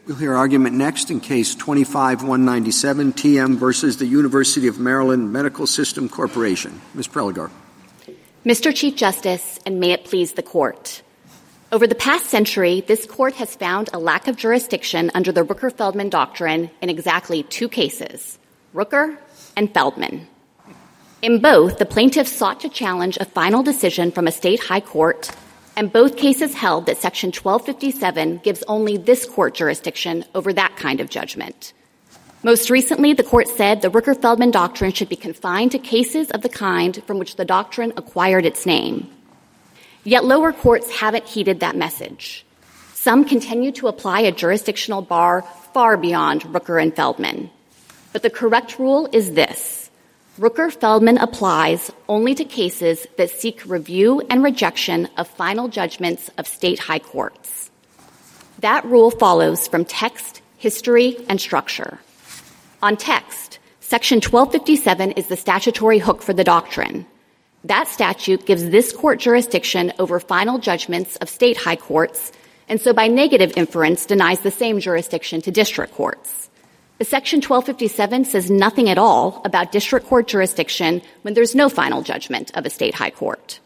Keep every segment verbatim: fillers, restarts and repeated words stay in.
We'll hear argument next in Case twenty-five one ninety-seven, T M versus the University of Maryland Medical System Corporation. Miz Prelogar. Mister Chief Justice, and may it please the Court. Over the past century, this Court has found a lack of jurisdiction under the Rooker-Feldman Doctrine in exactly two cases, Rooker and Feldman. In both, the plaintiffs sought to challenge a final decision from a state high court, and both cases held that Section twelve fifty-seven gives only this court jurisdiction over that kind of judgment. Most recently, the Court said the Rooker-Feldman Doctrine should be confined to cases of the kind from which the doctrine acquired its name. Yet lower courts haven't heeded that message. Some continue to apply a jurisdictional bar far beyond Rooker and Feldman. But the correct rule is this. Rooker-Feldman applies only to cases that seek review and rejection of final judgments of state high courts. That rule follows from text, history, and structure. On text, Section twelve fifty-seven is the statutory hook for the doctrine. That statute gives this court jurisdiction over final judgments of state high courts, and so by negative inference denies the same jurisdiction to district courts. But Section twelve fifty-seven says nothing at all about district court jurisdiction when there's no final judgment of a state high court.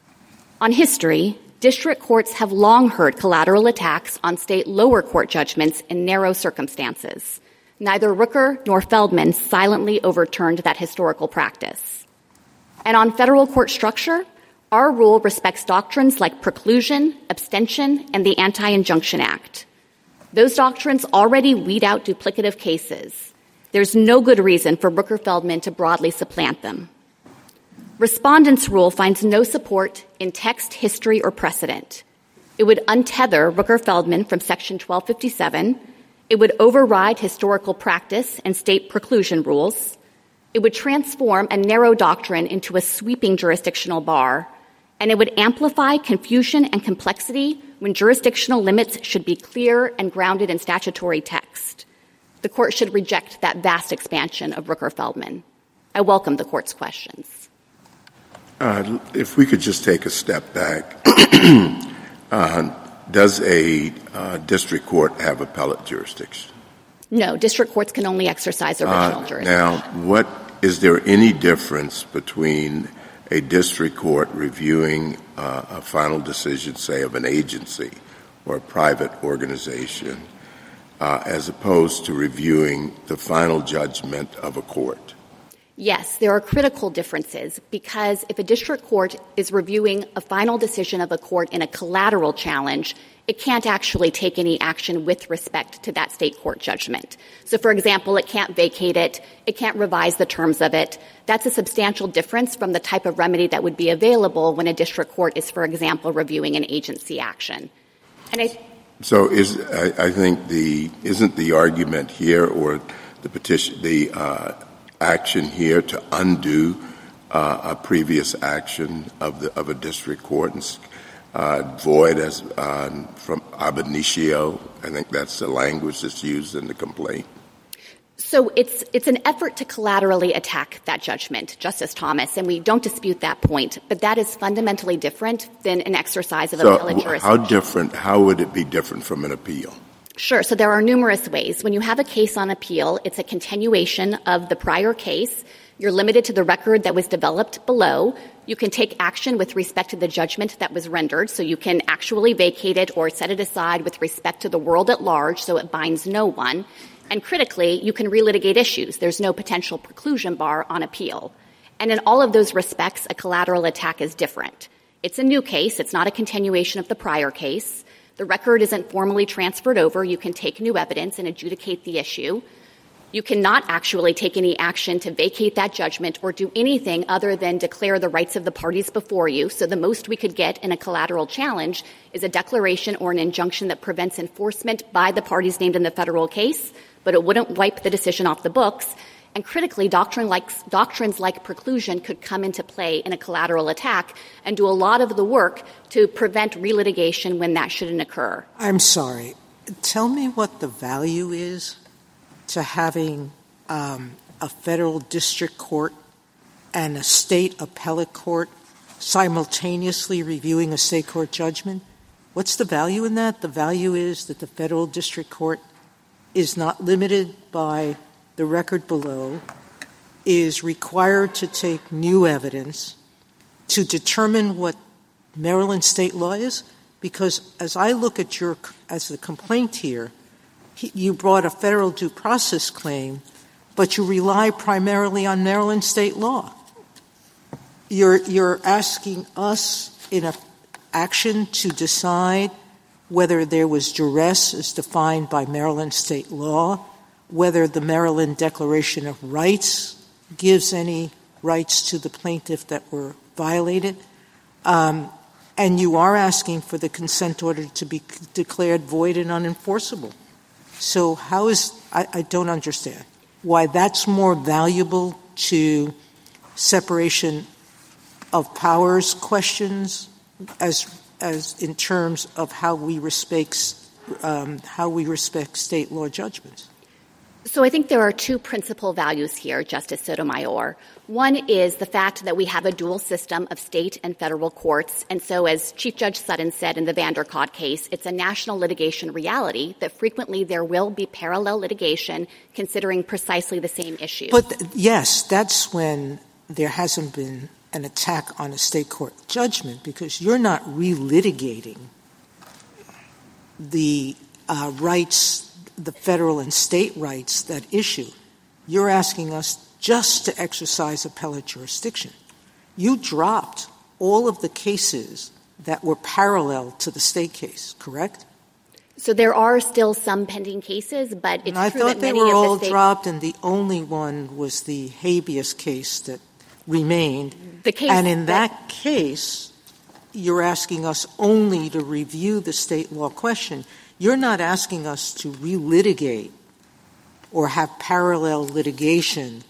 On history, district courts have long heard collateral attacks on state lower court judgments in narrow circumstances. Neither Rooker nor Feldman silently overturned that historical practice. And on federal court structure, our rule respects doctrines like preclusion, abstention, and the Anti-Injunction Act. Those doctrines already weed out duplicative cases. There's no good reason for Rooker-Feldman to broadly supplant them. Respondent's rule finds no support in text, history, or precedent. It would untether Rooker-Feldman from Section twelve fifty-seven. It would override historical practice and state preclusion rules. It would transform a narrow doctrine into a sweeping jurisdictional bar, and it would amplify confusion and complexity when jurisdictional limits should be clear and grounded in statutory text. The Court should reject that vast expansion of Rooker-Feldman. I welcome the Court's questions. Uh, if we could just take a step back, uh, does a uh, district court have appellate jurisdiction? No, district courts can only exercise original uh, jurisdiction. Now, what is there any difference between a district court reviewing uh, a final decision, say, of an agency or a private organization, uh, as opposed to reviewing the final judgment of a court? Yes, there are critical differences because if a district court is reviewing a final decision of a court in a collateral challenge, it can't actually take any action with respect to that state court judgment. So, for example, it can't vacate it. It can't revise the terms of it. That's a substantial difference from the type of remedy that would be available when a district court is, for example, reviewing an agency action. And I So is I, I think the isn't the argument here or the petition the uh, action here to undo uh, a previous action of the of a district court and uh, void as uh, from ab initio? I think that's the language that's used in the complaint. So it's it's an effort to collaterally attack that judgment, Justice Thomas, and we don't dispute that point. But that is fundamentally different than an exercise of so appellate jurisdiction. How different? How would it be different from an appeal? Sure. So there are numerous ways. When you have a case on appeal, it's a continuation of the prior case. You're limited to the record that was developed below. You can take action with respect to the judgment that was rendered, so you can actually vacate it or set it aside with respect to the world at large, so it binds no one. And critically, you can relitigate issues. There's no potential preclusion bar on appeal. And in all of those respects, a collateral attack is different. It's a new case. It's not a continuation of the prior case. The record isn't formally transferred over. You can take new evidence and adjudicate the issue. You cannot actually take any action to vacate that judgment or do anything other than declare the rights of the parties before you. So the most we could get in a collateral challenge is a declaration or an injunction that prevents enforcement by the parties named in the federal case, but it wouldn't wipe the decision off the books. And critically, doctrine like, doctrines like preclusion could come into play in a collateral attack and do a lot of the work to prevent relitigation when that shouldn't occur. I'm sorry. Tell me what the value is to having um, a federal district court and a state appellate court simultaneously reviewing a state court judgment. What's the value in that? The value is that the federal district court is not limited by the record below, is required to take new evidence to determine what Maryland state law is? Because as I look at your, as the complaint here, he, you brought a federal due process claim, but you rely primarily on Maryland state law. You're, you're asking us in an action to decide whether there was duress as defined by Maryland state law, whether the Maryland Declaration of Rights gives any rights to the plaintiff that were violated. Um, and you are asking for the consent order to be c- declared void and unenforceable. So how is – I don't understand why that's more valuable to separation of powers questions as as in terms of how we respect um, how we respect state law judgments. So I think there are two principal values here, Justice Sotomayor. One is the fact that we have a dual system of state and federal courts. And so as Chief Judge Sutton said in the Vanderkott case, it's a national litigation reality that frequently there will be parallel litigation considering precisely the same issue. But th- yes, that's when there hasn't been an attack on a state court judgment, because you're not relitigating the uh, rights, the federal and state rights that issue. You're asking us just to exercise appellate jurisdiction. You dropped all of the cases that were parallel to the state case, correct? So there are still some pending cases, but it's and I true thought that they many were of all the state- dropped, and the only one was the habeas case that remained. The case and in that, that case, you're asking us only to review the state law question. You're not asking us to relitigate or have parallel litigation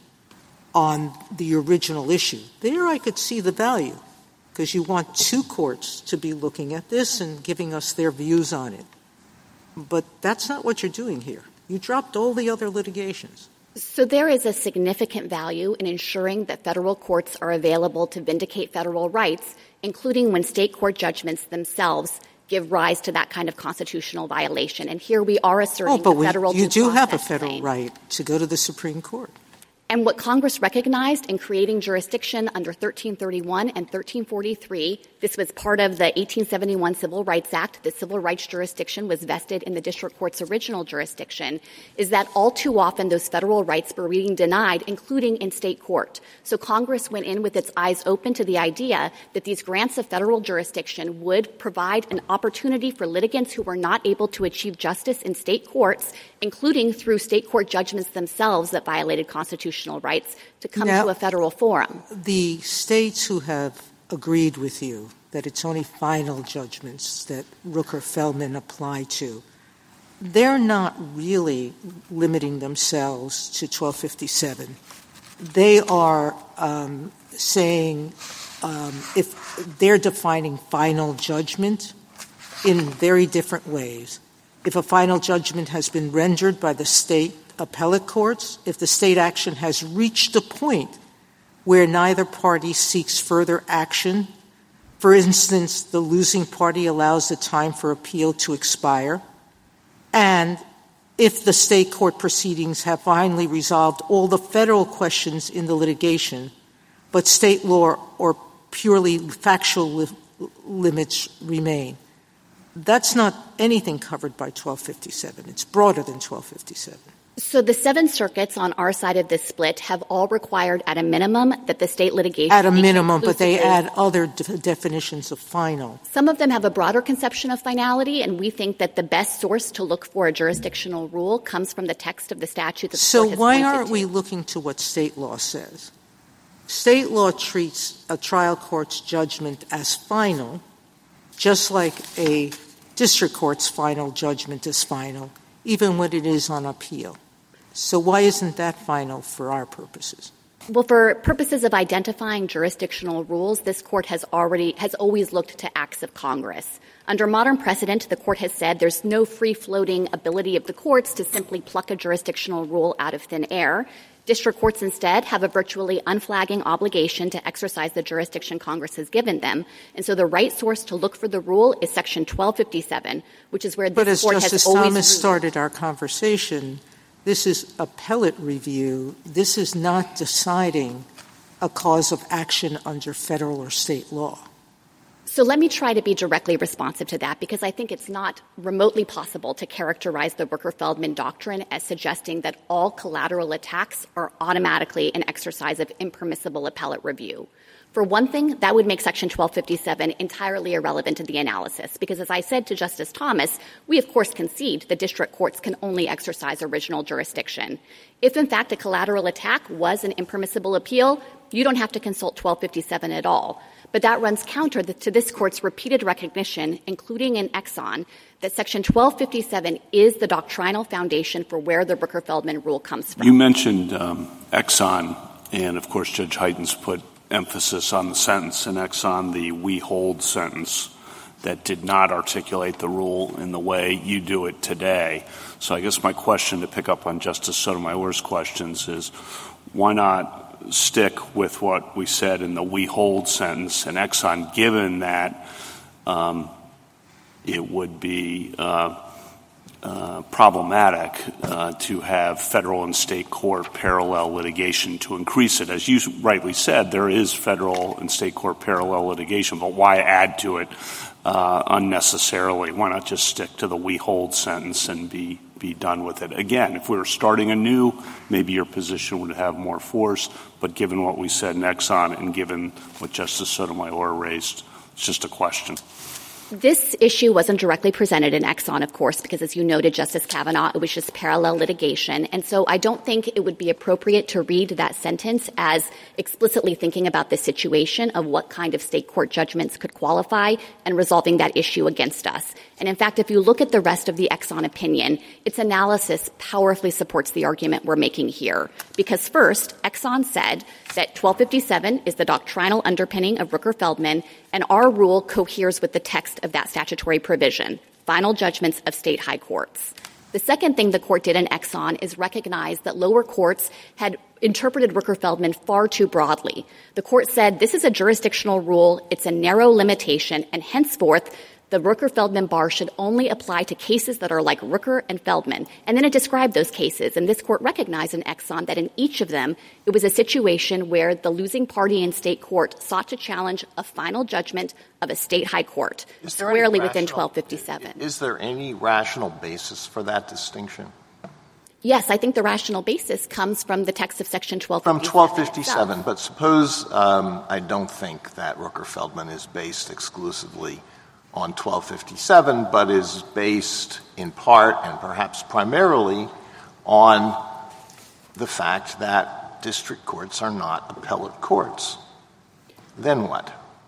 on the original issue. There I could see the value, because you want two courts to be looking at this and giving us their views on it. But that's not what you're doing here. You dropped all the other litigations. So there is a significant value in ensuring that federal courts are available to vindicate federal rights, including when state court judgments themselves give rise to that kind of constitutional violation. And here we are asserting oh, but the we, federal you due do have a process federal claim. right to go to the Supreme Court. And what Congress recognized in creating jurisdiction under thirteen thirty-one and thirteen forty-three, this was part of the eighteen seventy-one Civil Rights Act. The civil rights jurisdiction was vested in the district court's original jurisdiction, is that all too often those federal rights were being denied, including in state court. So Congress went in with its eyes open to the idea that these grants of federal jurisdiction would provide an opportunity for litigants who were not able to achieve justice in state courts, including through state court judgments themselves that violated constitutional rights, to come now, to a federal forum. The states who have agreed with you that it's only final judgments that Rooker-Feldman apply to, they're not really limiting themselves to twelve fifty-seven. They are um, saying um, if they're defining final judgment in very different ways. If a final judgment has been rendered by the state appellate courts, if the state action has reached a point where neither party seeks further action, for instance, the losing party allows the time for appeal to expire, and if the state court proceedings have finally resolved all the federal questions in the litigation, but state law or purely factual li- limits remain. That's not anything covered by twelve fifty-seven. It's broader than twelve fifty-seven. So the seven circuits on our side of this split have all required at a minimum that the state litigation At a minimum, but they exclusively- add other de- definitions of final. Some of them have a broader conception of finality, and we think that the best source to look for a jurisdictional rule comes from the text of the statute that the So court has why pointed aren't to. we looking to what state law says? State law treats a trial court's judgment as final, just like a district court's final judgment is final, even when it is on appeal. So why isn't that final for our purposes? Well, for purposes of identifying jurisdictional rules, this court has already has always looked to acts of Congress. Under modern precedent, the court has said there's no free-floating ability of the courts to simply pluck a jurisdictional rule out of thin air. District courts instead have a virtually unflagging obligation to exercise the jurisdiction Congress has given them. And so the right source to look for the rule is Section twelve fifty-seven, which is where but this court has always— But as Justice Thomas started our conversation, this is appellate review. This is not deciding a cause of action under federal or state law. So let me try to be directly responsive to that, because I think it's not remotely possible to characterize the Rooker-Feldman doctrine as suggesting that all collateral attacks are automatically an exercise of impermissible appellate review. For one thing, that would make Section twelve fifty-seven entirely irrelevant to the analysis, because as I said to Justice Thomas, we of course concede that district courts can only exercise original jurisdiction. If in fact a collateral attack was an impermissible appeal, you don't have to consult twelve fifty-seven at all. But that runs counter to this Court's repeated recognition, including in Exxon, that Section twelve fifty-seven is the doctrinal foundation for where the Rooker-Feldman rule comes from. You mentioned um, Exxon, and of course Judge Heitens put emphasis on the sentence in Exxon, the we hold sentence, that did not articulate the rule in the way you do it today. So I guess my question, to pick up on Justice Sotomayor's questions, is why not stick with what we said in the we hold sentence in Exxon, given that um, it would be uh, uh, problematic uh, to have federal and state court parallel litigation to increase it. As you rightly said, there is federal and state court parallel litigation, but why add to it uh, unnecessarily? Why not just stick to the we hold sentence and be be done with it? Again, if we were starting anew, maybe your position would have more force, but given what we said in Exxon and given what Justice Sotomayor raised, it's just a question. This issue wasn't directly presented in Exxon, of course, because as you noted, Justice Kavanaugh, it was just parallel litigation. And so I don't think it would be appropriate to read that sentence as explicitly thinking about the situation of what kind of state court judgments could qualify and resolving that issue against us. And in fact, if you look at the rest of the Exxon opinion, its analysis powerfully supports the argument we're making here. Because first, Exxon said that twelve fifty-seven is the doctrinal underpinning of Rooker-Feldman, and our rule coheres with the text of that statutory provision, final judgments of state high courts. The second thing the court did in Exxon is recognize that lower courts had interpreted Rooker-Feldman far too broadly. The court said this is a jurisdictional rule, it's a narrow limitation, and henceforth the Rooker-Feldman bar should only apply to cases that are like Rooker and Feldman. And then it described those cases, and this court recognized in Exxon that in each of them it was a situation where the losing party in state court sought to challenge a final judgment of a state high court, squarely within twelve fifty-seven. Is there any rational basis for that distinction? Yes, I think the rational basis comes from the text of Section twelve fifty-seven. From twelve fifty-seven, itself. But suppose um, I don't think that Rooker-Feldman is based exclusively on twelve fifty-seven, but is based in part and perhaps primarily on the fact that district courts are not appellate courts. Then what?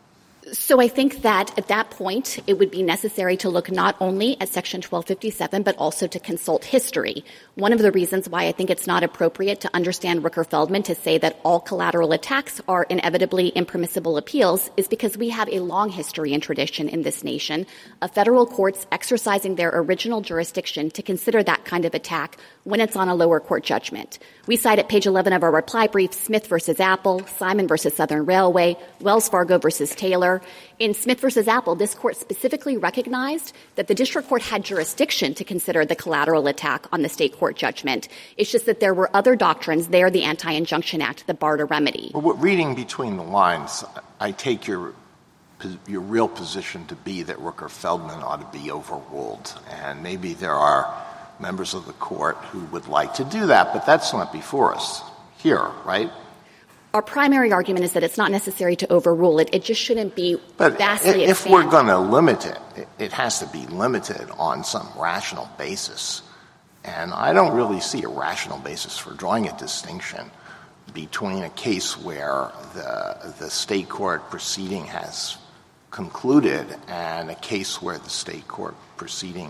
So I think that at that point it would be necessary to look not only at Section twelve fifty-seven but also to consult history. One of the reasons why I think it's not appropriate to understand Rooker-Feldman to say that all collateral attacks are inevitably impermissible appeals is because we have a long history and tradition in this nation of federal courts exercising their original jurisdiction to consider that kind of attack when it's on a lower court judgment. We cite at page eleven of our reply brief Smith versus Apple, Simon versus Southern Railway, Wells Fargo versus Taylor. In Smith versus Apple, this court specifically recognized that the district court had jurisdiction to consider the collateral attack on the state court judgment. It's just that there were other doctrines, there the Anti-Injunction Act, that barred a remedy. Well, reading between the lines, I take your your real position to be that Rooker-Feldman ought to be overruled. And maybe there are members of the court who would like to do that, but that's not before us here, right? Our primary argument is that it's not necessary to overrule it. It just shouldn't be but vastly if expanded. We're going to limit it, it has to be limited on some rational basis. And I don't really see a rational basis for drawing a distinction between a case where the the state court proceeding has concluded and a case where the state court proceeding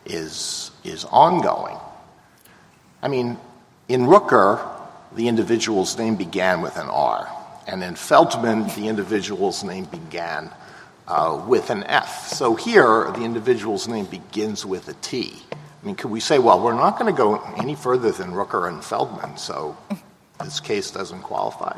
is is ongoing. I mean, in Rooker, the individual's name began with an R, and in Feldman, the individual's name began uh, with an F. So here, the individual's name begins with a T. I mean, could we say, well, we're not going to go any further than Rooker and Feldman, so this case doesn't qualify?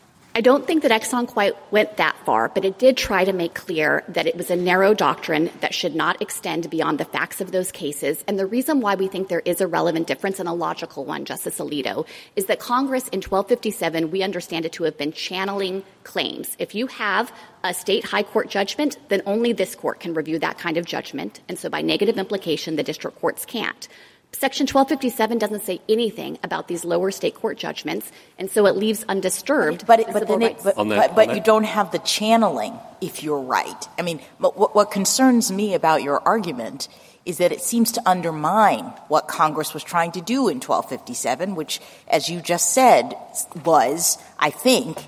I don't think that Exxon quite went that far, but it did try to make clear that it was a narrow doctrine that should not extend beyond the facts of those cases. And the reason why we think there is a relevant difference and a logical one, Justice Alito, is that Congress in twelve fifty-seven, we understand it to have been channeling claims. If you have a state high court judgment, then only this court can review that kind of judgment. And so by negative implication, the district courts can't. Section twelve fifty-seven doesn't say anything about these lower state court judgments, and so it leaves undisturbed but, the but, civil then rights. It, but, but, but you don't have the channeling, if you're right. I mean, but what, what concerns me about your argument is that it seems to undermine what Congress was trying to do in twelve fifty-seven, which, as you just said, was, I think,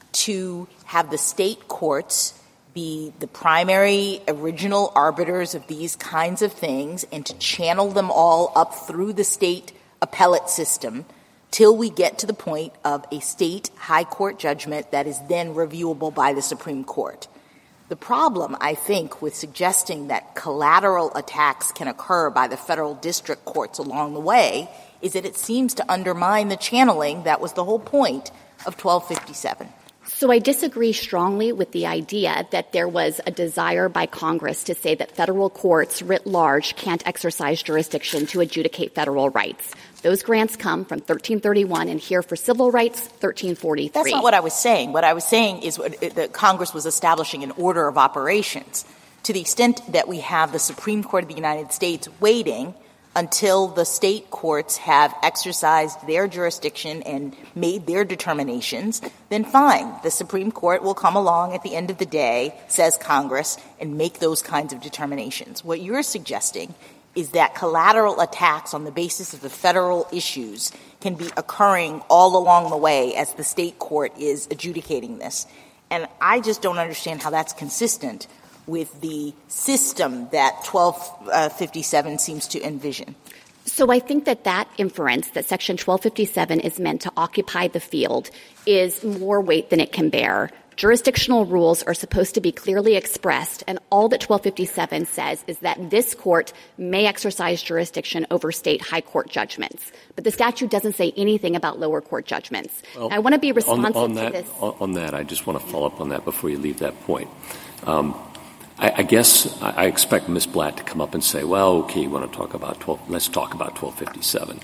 to have the state courts be the primary original arbiters of these kinds of things and to channel them all up through the state appellate system till we get to the point of a state high court judgment that is then reviewable by the Supreme Court. The problem, I think, with suggesting that collateral attacks can occur by the federal district courts along the way is that it seems to undermine the channeling that was the whole point of twelve fifty-seven. So I disagree strongly with the idea that there was a desire by Congress to say that federal courts writ large can't exercise jurisdiction to adjudicate federal rights. Those grants come from thirteen thirty-one and here for civil rights, thirteen forty-three. That's not what I was saying. What I was saying is what, that Congress was establishing an order of operations. To the extent that we have the Supreme Court of the United States waiting until the state courts have exercised their jurisdiction and made their determinations, then fine. The Supreme Court will come along at the end of the day, says Congress, and make those kinds of determinations. What you're suggesting is that collateral attacks on the basis of the federal issues can be occurring all along the way as the state court is adjudicating this. And I just don't understand how that's consistent with the system that twelve fifty-seven seems to envision. So I think that that inference that Section twelve fifty-seven is meant to occupy the field is more weight than it can bear. Jurisdictional rules are supposed to be clearly expressed, and all that twelve fifty-seven says is that this court may exercise jurisdiction over state high court judgments. But the statute doesn't say anything about lower court judgments. Well, I want to be responsive on, on that, to this. On, on that, I just want to follow up on that before you leave that point. Um, I, I guess I expect Miz Blatt to come up and say, well, okay, you want to talk about twelve, let's talk about twelve fifty-seven.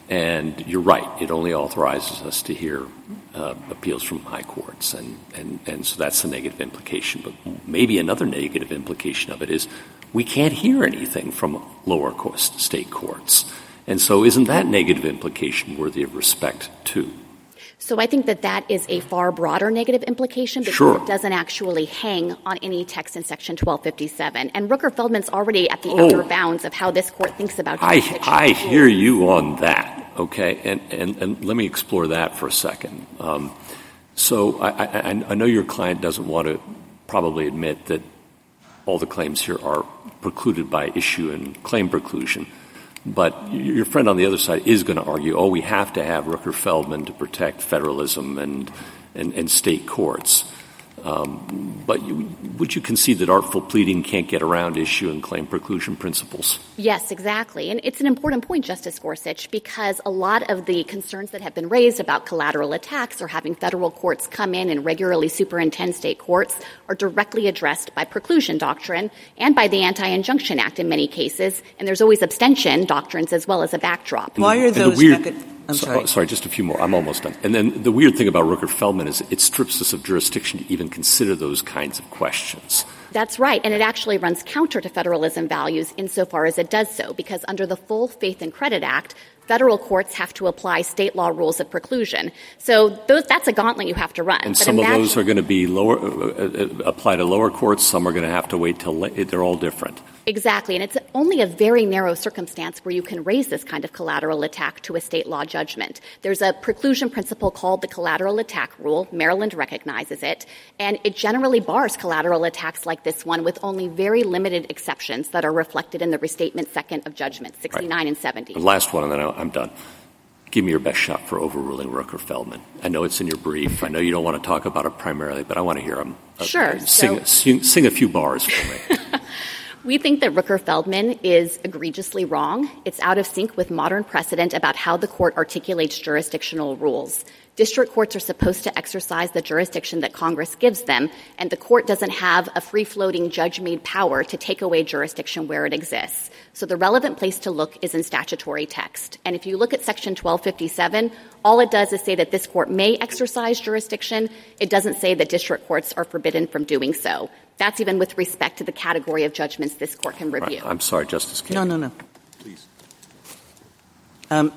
And you're right, it only authorizes us to hear uh, appeals from high courts, and, and, and so that's the negative implication. But maybe another negative implication of it is we can't hear anything from lower court, state courts. And so isn't that negative implication worthy of respect, too? So I think that that is a far broader negative implication because sure. it doesn't actually hang on any text in Section twelve fifty-seven. And Rooker-Feldman's already at the oh, upper bounds of how this court thinks about I, I rules. hear you on that, okay? And, and, and let me explore that for a second. Um, so I, I, I know your client doesn't want to probably admit that all the claims here are precluded by issue and claim preclusion. But your friend on the other side is going to argue, oh, we have to have Rooker-Feldman to protect federalism and, and, and state courts. Um, but you, would you concede that artful pleading can't get around issue and claim preclusion principles? Yes, exactly. And it's an important point, Justice Gorsuch, because a lot of the concerns that have been raised about collateral attacks or having federal courts come in and regularly superintend state courts are directly addressed by preclusion doctrine and by the Anti-Injunction Act in many cases. And there's always abstention doctrines as well as a backdrop. Why are those weird, mechan- I'm so, sorry. Oh, sorry, just a few more. I'm almost done. And then the weird thing about Rooker-Feldman is it strips us of jurisdiction to even consider those kinds of questions. That's right. And it actually runs counter to federalism values insofar as it does so, because under the Full Faith and Credit Act, federal courts have to apply state law rules of preclusion. So those, that's a gauntlet you have to run. And but some imagine, of those are going to be lower, uh, apply to lower courts. Some are going to have to wait till la- they're all different. Exactly. And it's only a very narrow circumstance where you can raise this kind of collateral attack to a state law judgment. There's a preclusion principle called the collateral attack rule. Maryland recognizes it. And it generally bars collateral attacks like this one with only very limited exceptions that are reflected in the restatement second of judgment, sixty-nine right. and seventy. The last one, and then I'm done. Give me your best shot for overruling Rooker-Feldman. I know it's in your brief. I know you don't want to talk about it primarily, but I want to hear them. Sure. Uh, sing, so, sing, sing a few bars for me. We think that Rooker-Feldman is egregiously wrong. It's out of sync with modern precedent about how the court articulates jurisdictional rules. District courts are supposed to exercise the jurisdiction that Congress gives them, and the court doesn't have a free-floating judge-made power to take away jurisdiction where it exists. So the relevant place to look is in statutory text. And if you look at Section twelve fifty-seven, all it does is say that this court may exercise jurisdiction. It doesn't say that district courts are forbidden from doing so. That's even with respect to the category of judgments this court can review. Right. I'm sorry, Justice Kagan. No, no, no. Please. Um,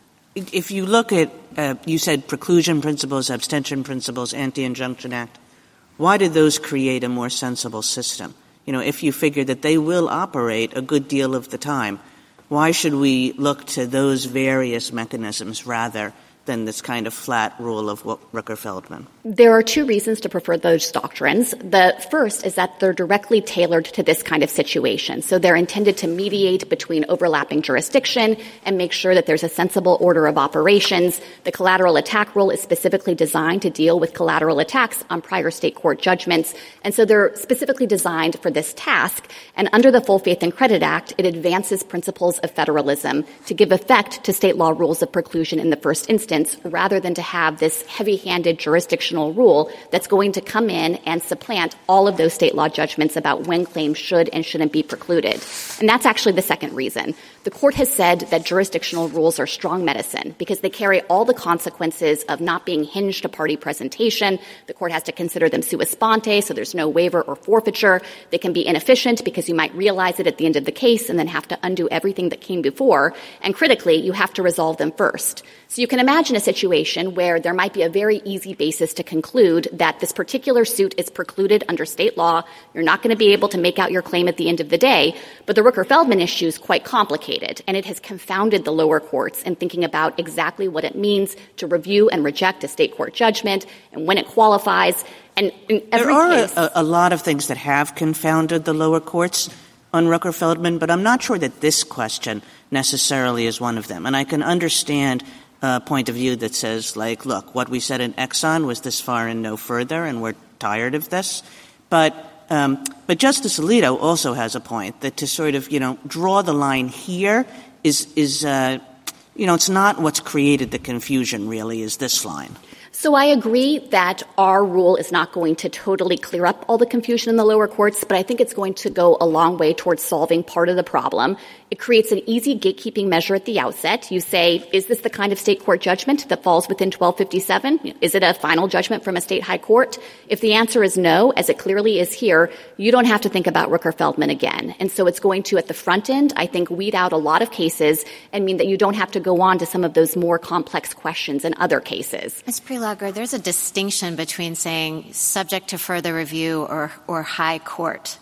if you look at, uh, you said preclusion principles, abstention principles, Anti-Injunction Act, why did those create a more sensible system? You know, if you figure that they will operate a good deal of the time, why should we look to those various mechanisms rather than this kind of flat rule of Rooker-Feldman? There are two reasons to prefer those doctrines. The first is that they're directly tailored to this kind of situation. So they're intended to mediate between overlapping jurisdiction and make sure that there's a sensible order of operations. The collateral attack rule is specifically designed to deal with collateral attacks on prior state court judgments. And so they're specifically designed for this task. And under the Full Faith and Credit Act, it advances principles of federalism to give effect to state law rules of preclusion in the first instance, rather than to have this heavy-handed jurisdictional rule that's going to come in and supplant all of those state law judgments about when claims should and shouldn't be precluded. And that's actually the second reason. The court has said that jurisdictional rules are strong medicine because they carry all the consequences of not being hinged to party presentation. The court has to consider them sua sponte, so there's no waiver or forfeiture. They can be inefficient because you might realize it at the end of the case and then have to undo everything that came before. And critically, you have to resolve them first. So you can imagine a situation where there might be a very easy basis to conclude that this particular suit is precluded under state law. You're not going to be able to make out your claim at the end of the day. But the Rooker-Feldman issue is quite complicated, and it has confounded the lower courts in thinking about exactly what it means to review and reject a state court judgment and when it qualifies. And in every there are case, a, a lot of things that have confounded the lower courts on Rooker-Feldman, but I'm not sure that this question necessarily is one of them. And I can understand a point of view that says, like, look, what we said in Exxon was this far and no further, and we're tired of this. But um, but Justice Alito also has a point that to sort of, you know, draw the line here is, is uh, you know, it's not what's created the confusion, really, is this line. So I agree that our rule is not going to totally clear up all the confusion in the lower courts, but I think it's going to go a long way towards solving part of the problem. It creates an easy gatekeeping measure at the outset. You say, is this the kind of state court judgment that falls within twelve fifty-seven? Is it a final judgment from a state high court? If the answer is no, as it clearly is here, you don't have to think about Rooker-Feldman again. And so it's going to, at the front end, I think, weed out a lot of cases and mean that you don't have to go on to some of those more complex questions in other cases. Miz Prelogar, there's a distinction between saying subject to further review or, or high court.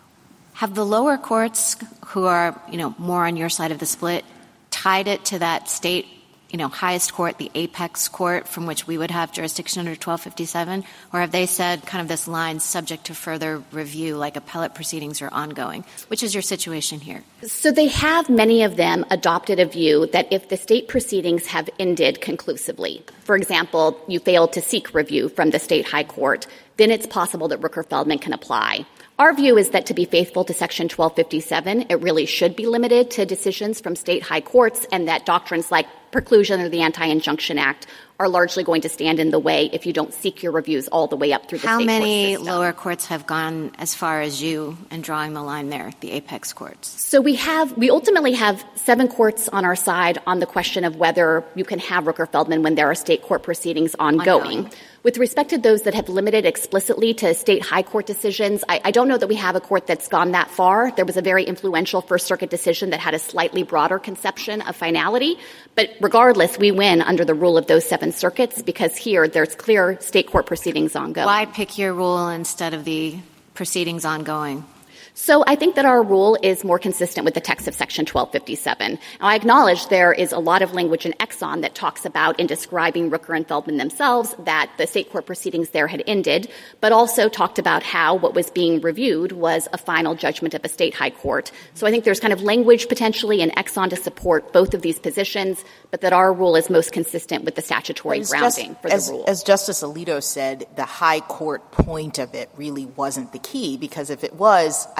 Have the lower courts, who are, you know, more on your side of the split, tied it to that state, you know, highest court, the apex court, from which we would have jurisdiction under twelve fifty-seven? Or have they said kind of this line subject to further review, like appellate proceedings are ongoing? Which is your situation here? So they have, many of them, adopted a view that if the state proceedings have ended conclusively, for example, you failed to seek review from the state high court, then it's possible that Rooker-Feldman can apply. Our view is that to be faithful to Section twelve fifty-seven, it really should be limited to decisions from state high courts, and that doctrines like preclusion or the Anti-Injunction Act are largely going to stand in the way if you don't seek your reviews all the way up through the How state court many system. lower courts have gone as far as you in drawing the line there, the apex courts? So we have, we ultimately have seven courts on our side on the question of whether you can have Rooker-Feldman when there are state court proceedings ongoing. ongoing. With respect to those that have limited explicitly to state high court decisions, I, I don't know that we have a court that's gone that far. There was a very influential First Circuit decision that had a slightly broader conception of finality. But regardless, we win under the rule of those seven circuits because here there's clear state court proceedings ongoing. Why pick your rule instead of the proceedings ongoing? So I think that our rule is more consistent with the text of Section twelve fifty-seven. Now, I acknowledge there is a lot of language in Exxon that talks about, in describing Rooker and Feldman themselves, that the state court proceedings there had ended, but also talked about how what was being reviewed was a final judgment of a state high court. So I think there's kind of language potentially in Exxon to support both of these positions, but that our rule is most consistent with the statutory grounding just, for the as, rule. As Justice Alito said, the high court point of it really wasn't the key, because if it was, I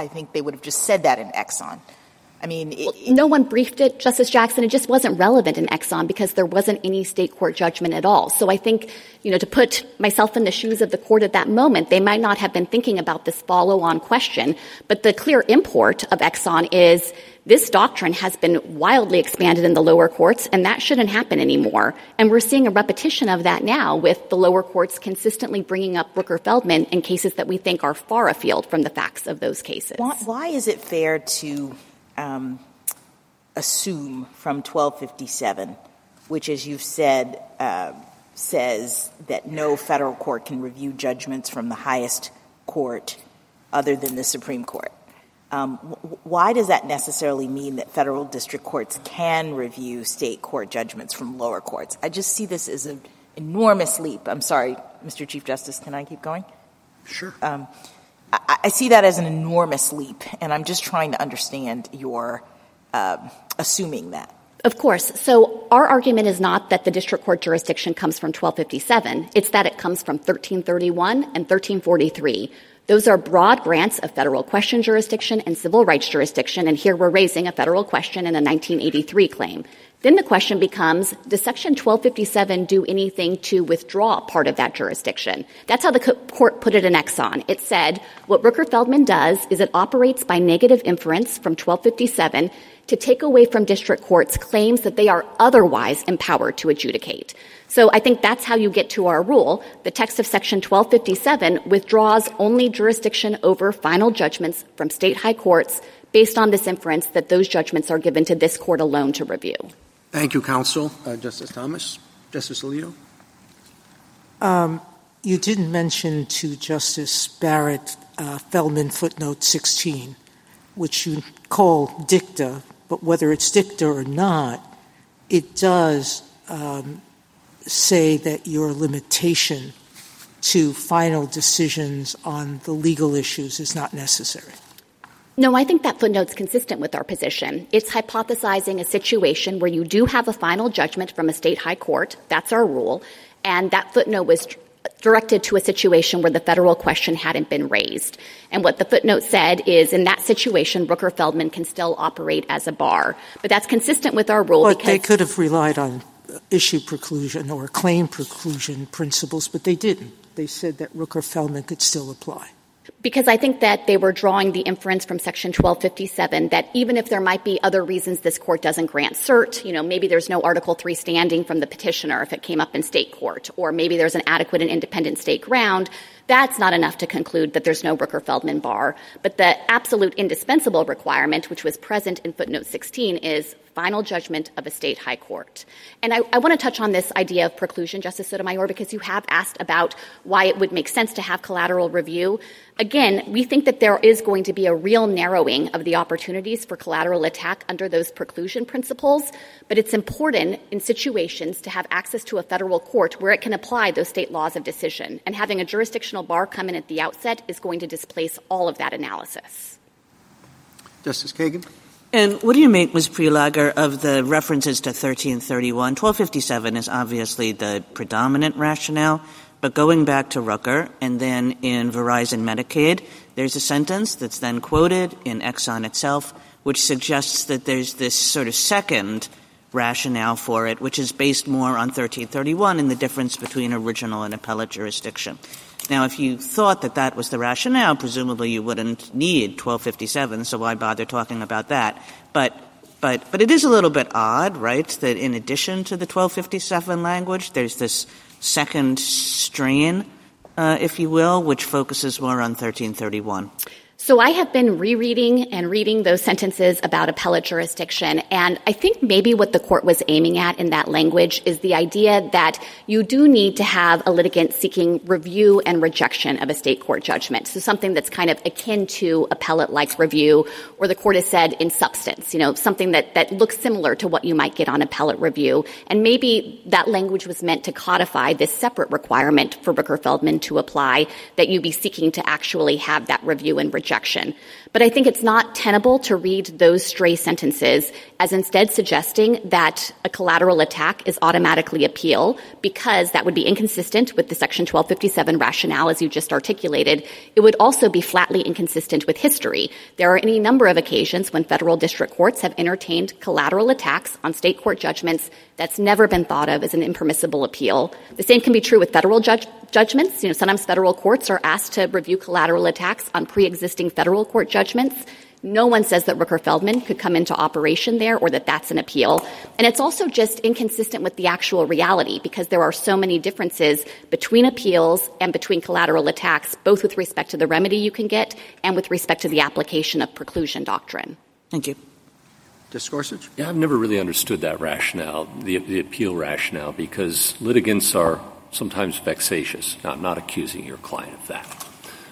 I think they would have just said that in Exxon. I mean, it, well, no one briefed it, Justice Jackson. It just wasn't relevant in Exxon because there wasn't any state court judgment at all. So I think, you know, to put myself in the shoes of the court at that moment, they might not have been thinking about this follow-on question. But the clear import of Exxon is this doctrine has been wildly expanded in the lower courts, and that shouldn't happen anymore. And we're seeing a repetition of that now with the lower courts consistently bringing up Rooker-Feldman in cases that we think are far afield from the facts of those cases. Why, why is it fair to Um, assume from twelve fifty-seven, which, as you've said, uh, says that no federal court can review judgments from the highest court other than the Supreme Court? Um, w- why does that necessarily mean that federal district courts can review state court judgments from lower courts? I just see this as an enormous leap. I'm sorry, Mister Chief Justice, can I keep going? Sure. Um, I see that as an enormous leap, and I'm just trying to understand your uh, assuming that. Of course. So our argument is not that the district court jurisdiction comes from twelve fifty-seven. It's that it comes from thirteen thirty-one and thirteen forty-three. Those are broad grants of federal question jurisdiction and civil rights jurisdiction, and here we're raising a federal question and a nineteen eighty-three claim. Then the question becomes, does Section twelve fifty-seven do anything to withdraw part of that jurisdiction? That's how the co- court put it in Exxon. It said what Rooker-Feldman does is it operates by negative inference from twelve fifty-seven to take away from district courts claims that they are otherwise empowered to adjudicate. So I think that's how you get to our rule. The text of Section twelve fifty-seven withdraws only jurisdiction over final judgments from state high courts based on this inference that those judgments are given to this court alone to review. Thank you, counsel. Uh, Justice Thomas? Justice Alito? Um, you didn't mention to Justice Barrett uh, Feldman footnote sixteen, which you call dicta, but whether it's dicta or not, it does um, say that your limitation to final decisions on the legal issues is not necessary. No, I think that footnote's consistent with our position. It's hypothesizing a situation where you do have a final judgment from a state high court. That's our rule. And that footnote was directed to a situation where the federal question hadn't been raised. And what the footnote said is in that situation, Rooker-Feldman can still operate as a bar. But that's consistent with our rule. But because they could have relied on issue preclusion or claim preclusion principles, but they didn't. They said that Rooker-Feldman could still apply. Because I think that they were drawing the inference from Section twelve fifty-seven that even if there might be other reasons this court doesn't grant cert, you know, maybe there's no Article three standing from the petitioner if it came up in state court, or maybe there's an adequate and independent state ground, that's not enough to conclude that there's no Rooker-Feldman bar. But the absolute indispensable requirement, which was present in footnote sixteen, is final judgment of a state high court. And I, I want to touch on this idea of preclusion, Justice Sotomayor, because you have asked about why it would make sense to have collateral review. Again, we think that there is going to be a real narrowing of the opportunities for collateral attack under those preclusion principles, but it's important in situations to have access to a federal court where it can apply those state laws of decision. And having a jurisdictional bar come in at the outset is going to displace all of that analysis. Justice Kagan? And what do you make, Miz Prelogar, of the references to thirteen thirty-one? twelve fifty-seven is obviously the predominant rationale, but going back to Rooker and then in Verizon Medicaid, there's a sentence that's then quoted in Exxon itself, which suggests that there's this sort of second rationale for it, which is based more on thirteen thirty-one and the difference between original and appellate jurisdiction. Now, if you thought that that was the rationale, presumably you wouldn't need twelve fifty-seven, so why bother talking about that? But but but it is a little bit odd, right, that in addition to the twelve fifty-seven language, there's this second strain, uh, if you will, which focuses more on thirteen thirty-one. So I have been rereading and reading those sentences about appellate jurisdiction, and I think maybe what the court was aiming at in that language is the idea that you do need to have a litigant seeking review and rejection of a state court judgment. So something that's kind of akin to appellate-like review, or the court has said in substance, you know, something that, that looks similar to what you might get on appellate review. And maybe that language was meant to codify this separate requirement for Rooker-Feldman to apply, that you be seeking to actually have that review and rejection objection. But I think it's not tenable to read those stray sentences as instead suggesting that a collateral attack is automatically appeal, because that would be inconsistent with the Section twelve fifty-seven rationale as you just articulated. It would also be flatly inconsistent with history. There are any number of occasions when federal district courts have entertained collateral attacks on state court judgments that's never been thought of as an impermissible appeal. The same can be true with federal judge- judgments. You know, sometimes federal courts are asked to review collateral attacks on pre-existing federal court judgments. No one says that Rooker-Feldman could come into operation there or that that's an appeal. And it's also just inconsistent with the actual reality, because there are so many differences between appeals and between collateral attacks, both with respect to the remedy you can get and with respect to the application of preclusion doctrine. Thank you. Justice Gorsuch? Yeah, I've never really understood that rationale, the, the appeal rationale, because litigants are sometimes vexatious. Now, I'm not accusing your client of that.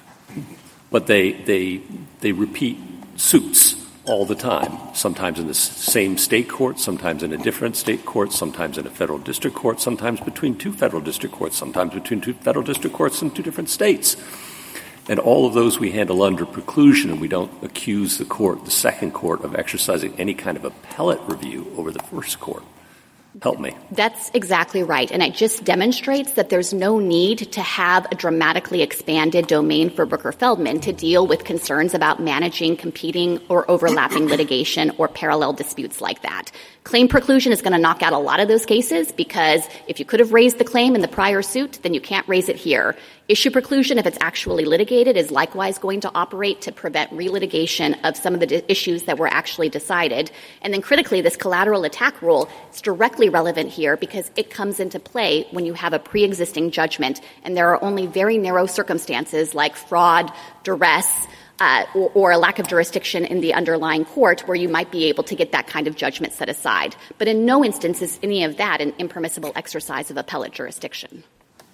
But they, they, they repeat suits all the time, sometimes in the same state court, sometimes in a different state court, sometimes in a federal district court, sometimes between two federal district courts, sometimes between two federal district courts in two different states. And all of those we handle under preclusion, and we don't accuse the court, the second court, of exercising any kind of appellate review over the first court. Help me. That's exactly right. And it just demonstrates that there's no need to have a dramatically expanded domain for Rooker-Feldman to deal with concerns about managing competing or overlapping litigation or parallel disputes like that. Claim preclusion is going to knock out a lot of those cases, because if you could have raised the claim in the prior suit, then you can't raise it here. Issue preclusion, if it's actually litigated, is likewise going to operate to prevent relitigation of some of the di- issues that were actually decided. And then critically, this collateral attack rule is directly relevant here because it comes into play when you have a pre-existing judgment, and there are only very narrow circumstances like fraud, duress, Uh, or, or a lack of jurisdiction in the underlying court where you might be able to get that kind of judgment set aside. But in no instance is any of that an impermissible exercise of appellate jurisdiction.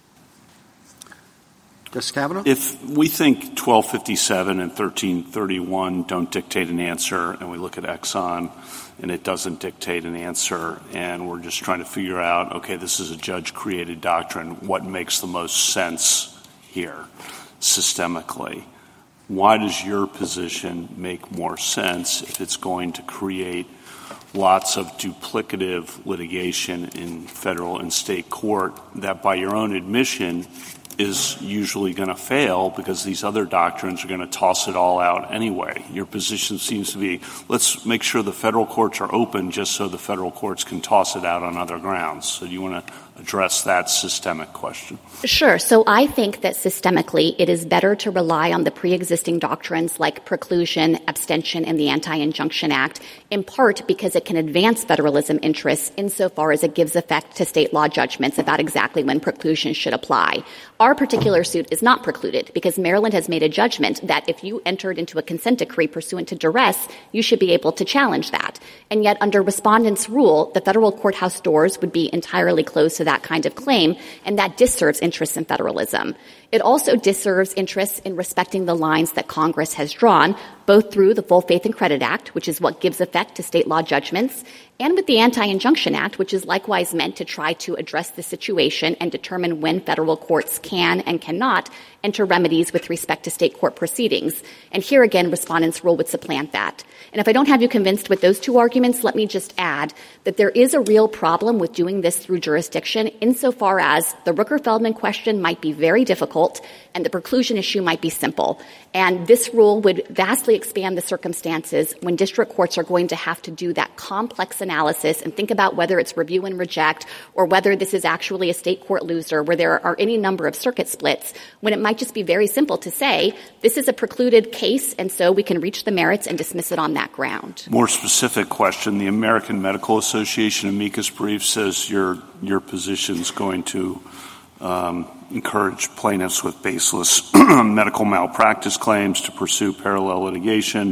Justice Kavanaugh? If we think twelve fifty-seven and thirteen thirty-one don't dictate an answer, and we look at Exxon and it doesn't dictate an answer, and we're just trying to figure out, okay, this is a judge-created doctrine, what makes the most sense here systemically? Why does your position make more sense if it's going to create lots of duplicative litigation in federal and state court that, by your own admission, is usually going to fail because these other doctrines are going to toss it all out anyway? Your position seems to be, let's make sure the federal courts are open just so the federal courts can toss it out on other grounds. So do you want to address that systemic question? Sure. So I think that systemically it is better to rely on the pre-existing doctrines like preclusion, abstention, and the Anti-Injunction Act, in part because it can advance federalism interests insofar as it gives effect to state law judgments about exactly when preclusion should apply. Our particular suit is not precluded because Maryland has made a judgment that if you entered into a consent decree pursuant to duress, you should be able to challenge that. And yet under respondent's rule, the federal courthouse doors would be entirely closed to that kind of claim, and that disserves interests in federalism. It also disserves interests in respecting the lines that Congress has drawn, both through the Full Faith and Credit Act, which is what gives effect to state law judgments, and with the Anti-Injunction Act, which is likewise meant to try to address the situation and determine when federal courts can and cannot enter remedies with respect to state court proceedings. And here again, respondent's rule would supplant that. And if I don't have you convinced with those two arguments, let me just add that there is a real problem with doing this through jurisdiction insofar as the Rooker-Feldman question might be very difficult and the preclusion issue might be simple. And this rule would vastly expand the circumstances when district courts are going to have to do that complex analysis and think about whether it's review and reject or whether this is actually a state court loser where there are any number of circuit splits, when it might just be very simple to say this is a precluded case and so we can reach the merits and dismiss it on that ground. More specific question. The American Medical Association amicus brief says your your position is going to um, encourage plaintiffs with baseless medical malpractice claims to pursue parallel litigation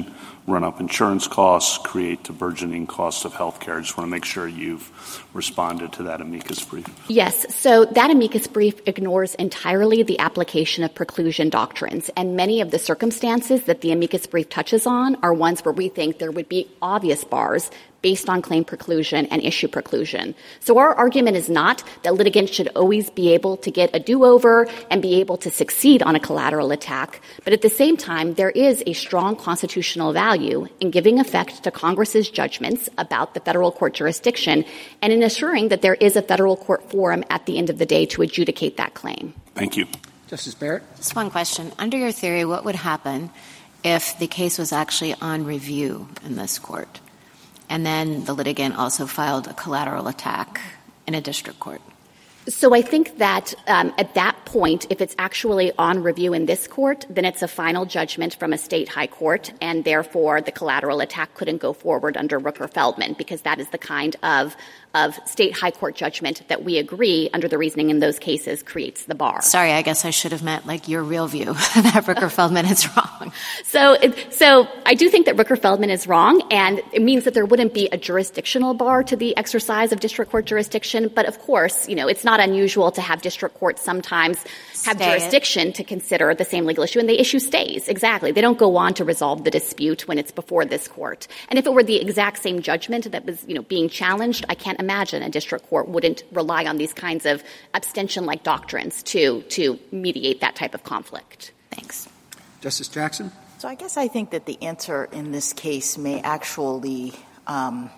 run up insurance costs, create the burgeoning cost of health care. I just want to make sure you've responded to that amicus brief. Yes. So that amicus brief ignores entirely the application of preclusion doctrines. And many of the circumstances that the amicus brief touches on are ones where we think there would be obvious bars based on claim preclusion and issue preclusion. So our argument is not that litigants should always be able to get a do-over and be able to succeed on a collateral attack, but at the same time, there is a strong constitutional value in giving effect to Congress's judgments about the federal court jurisdiction and in assuring that there is a federal court forum at the end of the day to adjudicate that claim. Thank you. Justice Barrett? Just one question. Under your theory, what would happen if the case was actually on review in this court? And then the litigant also filed a collateral attack in a district court? So I think that um, at that point, if it's actually on review in this court, then it's a final judgment from a state high court, and therefore the collateral attack couldn't go forward under Rooker-Feldman, because that is the kind of of state high court judgment that we agree, under the reasoning in those cases, creates the bar. Sorry, I guess I should have meant like your real view that Rooker-Feldman is wrong. So, it, so I do think that Rooker-Feldman is wrong, and it means that there wouldn't be a jurisdictional bar to the exercise of district court jurisdiction. But of course, you know, it's not unusual to have district courts sometimes have Stay jurisdiction it. to consider the same legal issue, and they issue stays. Exactly. They don't go on to resolve the dispute when it's before this court. And if it were the exact same judgment that was, you know, being challenged, I can't imagine a district court wouldn't rely on these kinds of abstention-like doctrines to to mediate that type of conflict. Thanks. Justice Jackson? So I guess I think that the answer in this case may actually um,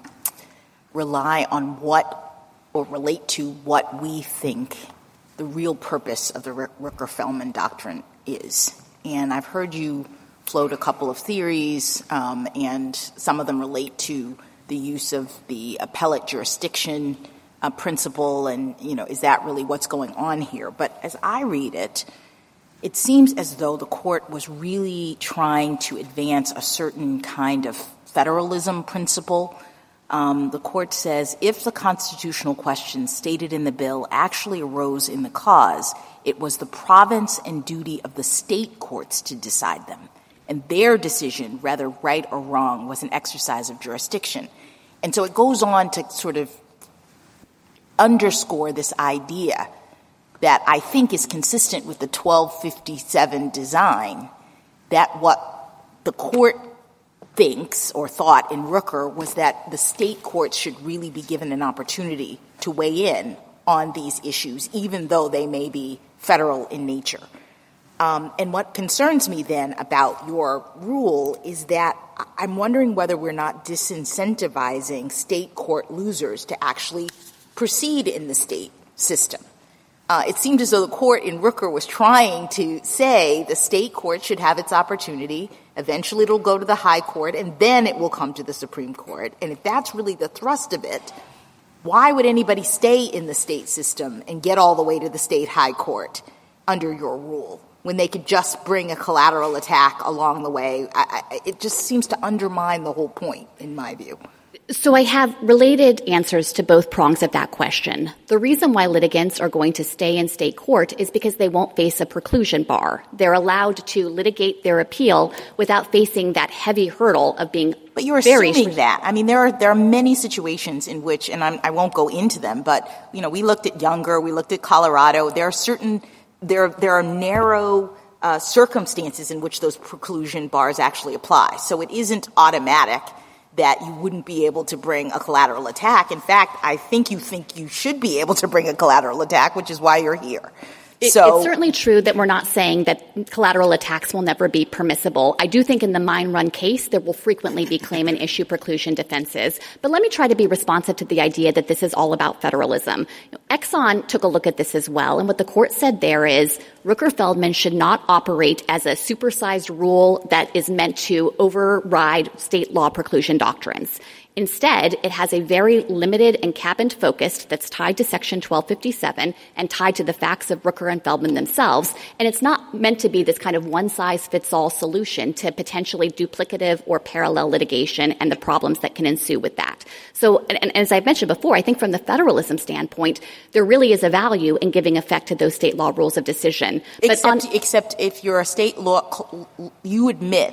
rely on what or relate to what we think the real purpose of the Rooker-Feldman doctrine is. And I've heard you float a couple of theories, um, and some of them relate to the use of the appellate jurisdiction uh, principle, and, you know, is that really what's going on here? But as I read it, it seems as though the court was really trying to advance a certain kind of federalism principle. Um, the court says if the constitutional questions stated in the bill actually arose in the cause, it was the province and duty of the state courts to decide them. And their decision, whether right or wrong, was an exercise of jurisdiction. And so it goes on to sort of underscore this idea that I think is consistent with the twelve fifty-seven design, that what the court thinks or thought in Rooker was that the state courts should really be given an opportunity to weigh in on these issues, even though they may be federal in nature. Um, and what concerns me then about your rule is that I'm wondering whether we're not disincentivizing state court losers to actually proceed in the state system. Uh, it seemed as though the court in Rooker was trying to say the state court should have its opportunity. Eventually it'll go to the high court, and then it will come to the Supreme Court. And if that's really the thrust of it, why would anybody stay in the state system and get all the way to the state high court under your rule when they could just bring a collateral attack along the way? I, I, it just seems to undermine the whole point, in my view. So I have related answers to both prongs of that question. The reason why litigants are going to stay in state court is because they won't face a preclusion bar. They're allowed to litigate their appeal without facing that heavy hurdle of being But you're very assuming that. I mean, there are there are many situations in which, and I'm, I won't go into them, but, you know, we looked at Younger, we looked at Colorado. There are certain there there are narrow uh, circumstances in which those preclusion bars actually apply. So it isn't automatic that you wouldn't be able to bring a collateral attack. In fact, I think you think you should be able to bring a collateral attack, which is why you're here. It, so, it's certainly true that we're not saying that collateral attacks will never be permissible. I do think in the mine run case there will frequently be claim and issue preclusion defenses. But let me try to be responsive to the idea that this is all about federalism. You know, Exxon took a look at this as well, and what the court said there is Rooker-Feldman should not operate as a supersized rule that is meant to override state law preclusion doctrines. Instead, it has a very limited and cabined focus that's tied to Section twelve fifty-seven and tied to the facts of Rooker and Feldman themselves. And it's not meant to be this kind of one-size-fits-all solution to potentially duplicative or parallel litigation and the problems that can ensue with that. So, and, and as I've mentioned before, I think from the federalism standpoint, there really is a value in giving effect to those state law rules of decision. Except, but on, except if you're a state law, you admit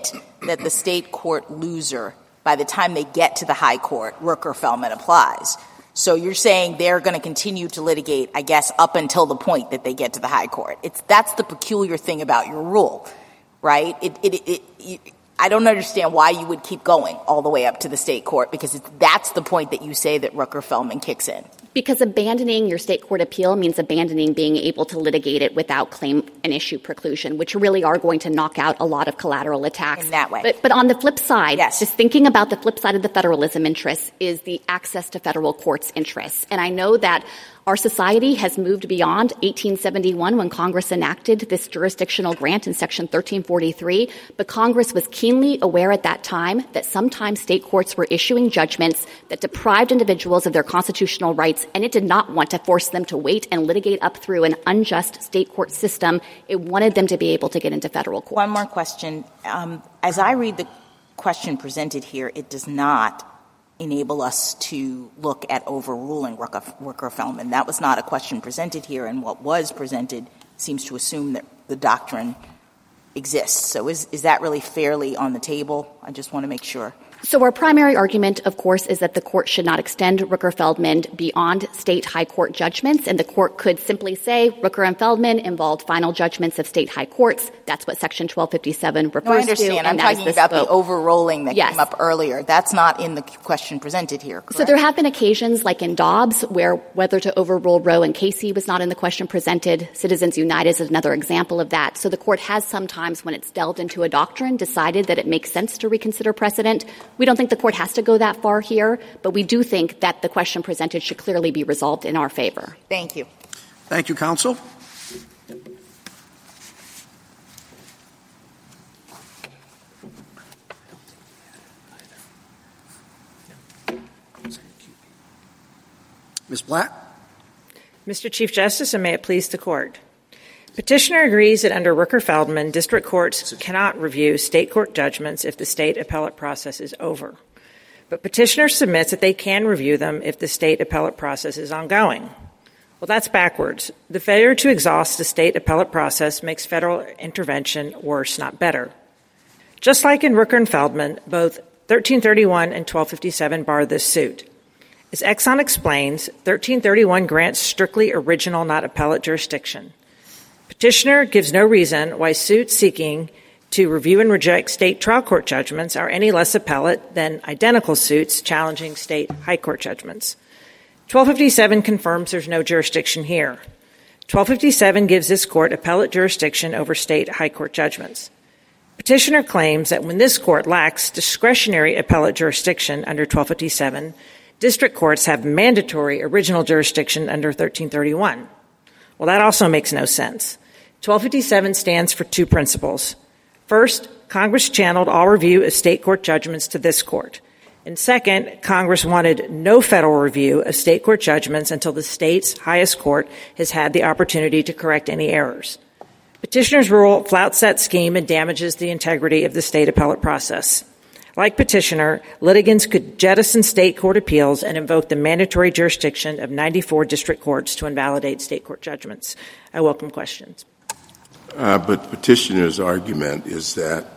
that the state court loser, by the time they get to the high court, Rooker-Feldman applies. So you're saying they're going to continue to litigate, I guess, up until the point that they get to the high court. It's that's the peculiar thing about your rule, right? It, it, it, it, I don't understand why you would keep going all the way up to the state court, because it's, that's the point that you say that Rooker-Feldman kicks in. Because abandoning your state court appeal means abandoning being able to litigate it without claim and issue preclusion, which really are going to knock out a lot of collateral attacks. In that way. But, but on the flip side, yes. just thinking about the flip side of the federalism interest is the access to federal courts interests. And I know that our society has moved beyond eighteen seventy-one when Congress enacted this jurisdictional grant in Section thirteen forty-three, but Congress was keenly aware at that time that sometimes state courts were issuing judgments that deprived individuals of their constitutional rights, and it did not want to force them to wait and litigate up through an unjust state court system. It wanted them to be able to get into federal court. One more question. Um, as I read the question presented here, it does not enable us to look at overruling Rooker-Feldman. That was not a question presented here, and what was presented seems to assume that the doctrine exists. So is, is that really fairly on the table? I just want to make sure. So our primary argument, of course, is that the court should not extend Rooker-Feldman beyond state high court judgments, and the court could simply say Rooker and Feldman involved final judgments of state high courts. That's what Section twelve fifty-seven refers to. No, I understand. To, I'm talking the about scope. The overruling that yes. came up earlier. That's not in the question presented here, correct? So there have been occasions, like in Dobbs, where whether to overrule Roe and Casey was not in the question presented. Citizens United is another example of that. So the court has sometimes, when it's delved into a doctrine, decided that it makes sense to reconsider precedent. We don't think the court has to go that far here, but we do think that the question presented should clearly be resolved in our favor. Thank you. Thank you, counsel. Miz Blatt. Mister Chief Justice, and may it please the court. Petitioner agrees that under Rooker-Feldman, district courts cannot review state court judgments if the state appellate process is over. But petitioner submits that they can review them if the state appellate process is ongoing. Well, that's backwards. The failure to exhaust the state appellate process makes federal intervention worse, not better. Just like in Rooker and Feldman, both thirteen thirty-one and twelve fifty-seven bar this suit. As Exxon explains, thirteen thirty-one grants strictly original, not appellate jurisdiction. Petitioner gives no reason why suits seeking to review and reject state trial court judgments are any less appellate than identical suits challenging state high court judgments. twelve fifty-seven confirms there's no jurisdiction here. twelve fifty-seven gives this court appellate jurisdiction over state high court judgments. Petitioner claims that when this court lacks discretionary appellate jurisdiction under twelve fifty-seven, district courts have mandatory original jurisdiction under thirteen thirty-one. Well, that also makes no sense. twelve fifty-seven stands for two principles. First, Congress channeled all review of state court judgments to this court. And second, Congress wanted no federal review of state court judgments until the state's highest court has had the opportunity to correct any errors. Petitioner's rule flouts that scheme and damages the integrity of the state appellate process. Like petitioner, litigants could jettison state court appeals and invoke the mandatory jurisdiction of ninety-four district courts to invalidate state court judgments. I welcome questions. Uh, but petitioner's argument is that,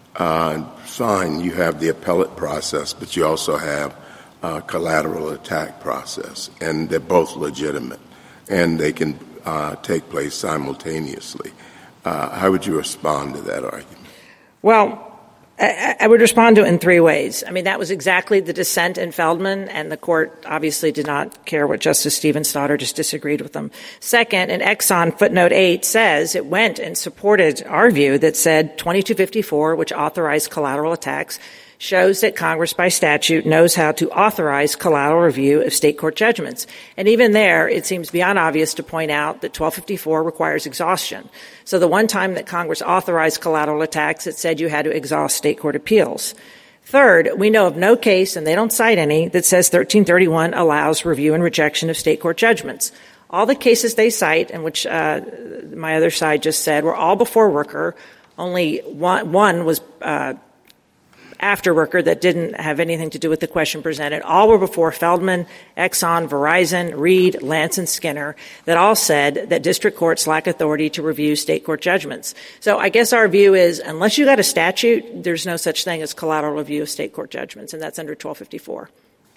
uh, fine, you have the appellate process, but you also have a collateral attack process, and they're both legitimate, and they can uh, take place simultaneously. Uh, how would you respond to that argument? Well, I, I would respond to it in three ways. I mean, that was exactly the dissent in Feldman, and the court obviously did not care what Justice Stevens thought or just disagreed with them. Second, in Exxon footnote eight says it went and supported our view that said twenty-two fifty-four, which authorized collateral attacks, shows that Congress by statute knows how to authorize collateral review of state court judgments. And even there, it seems beyond obvious to point out that twelve fifty-four requires exhaustion. So the one time that Congress authorized collateral attacks, it said you had to exhaust state court appeals. Third, we know of no case, and they don't cite any, that says thirteen thirty-one allows review and rejection of state court judgments. All the cases they cite, and which uh, my other side just said, were all before Rooker. Only one, one was uh, after Rooker that didn't have anything to do with the question presented. All were before Feldman, Exxon, Verizon, Reed, Lance, and Skinner that all said that district courts lack authority to review state court judgments. So I guess our view is unless you got a statute, there's no such thing as collateral review of state court judgments, and that's under twelve fifty-four.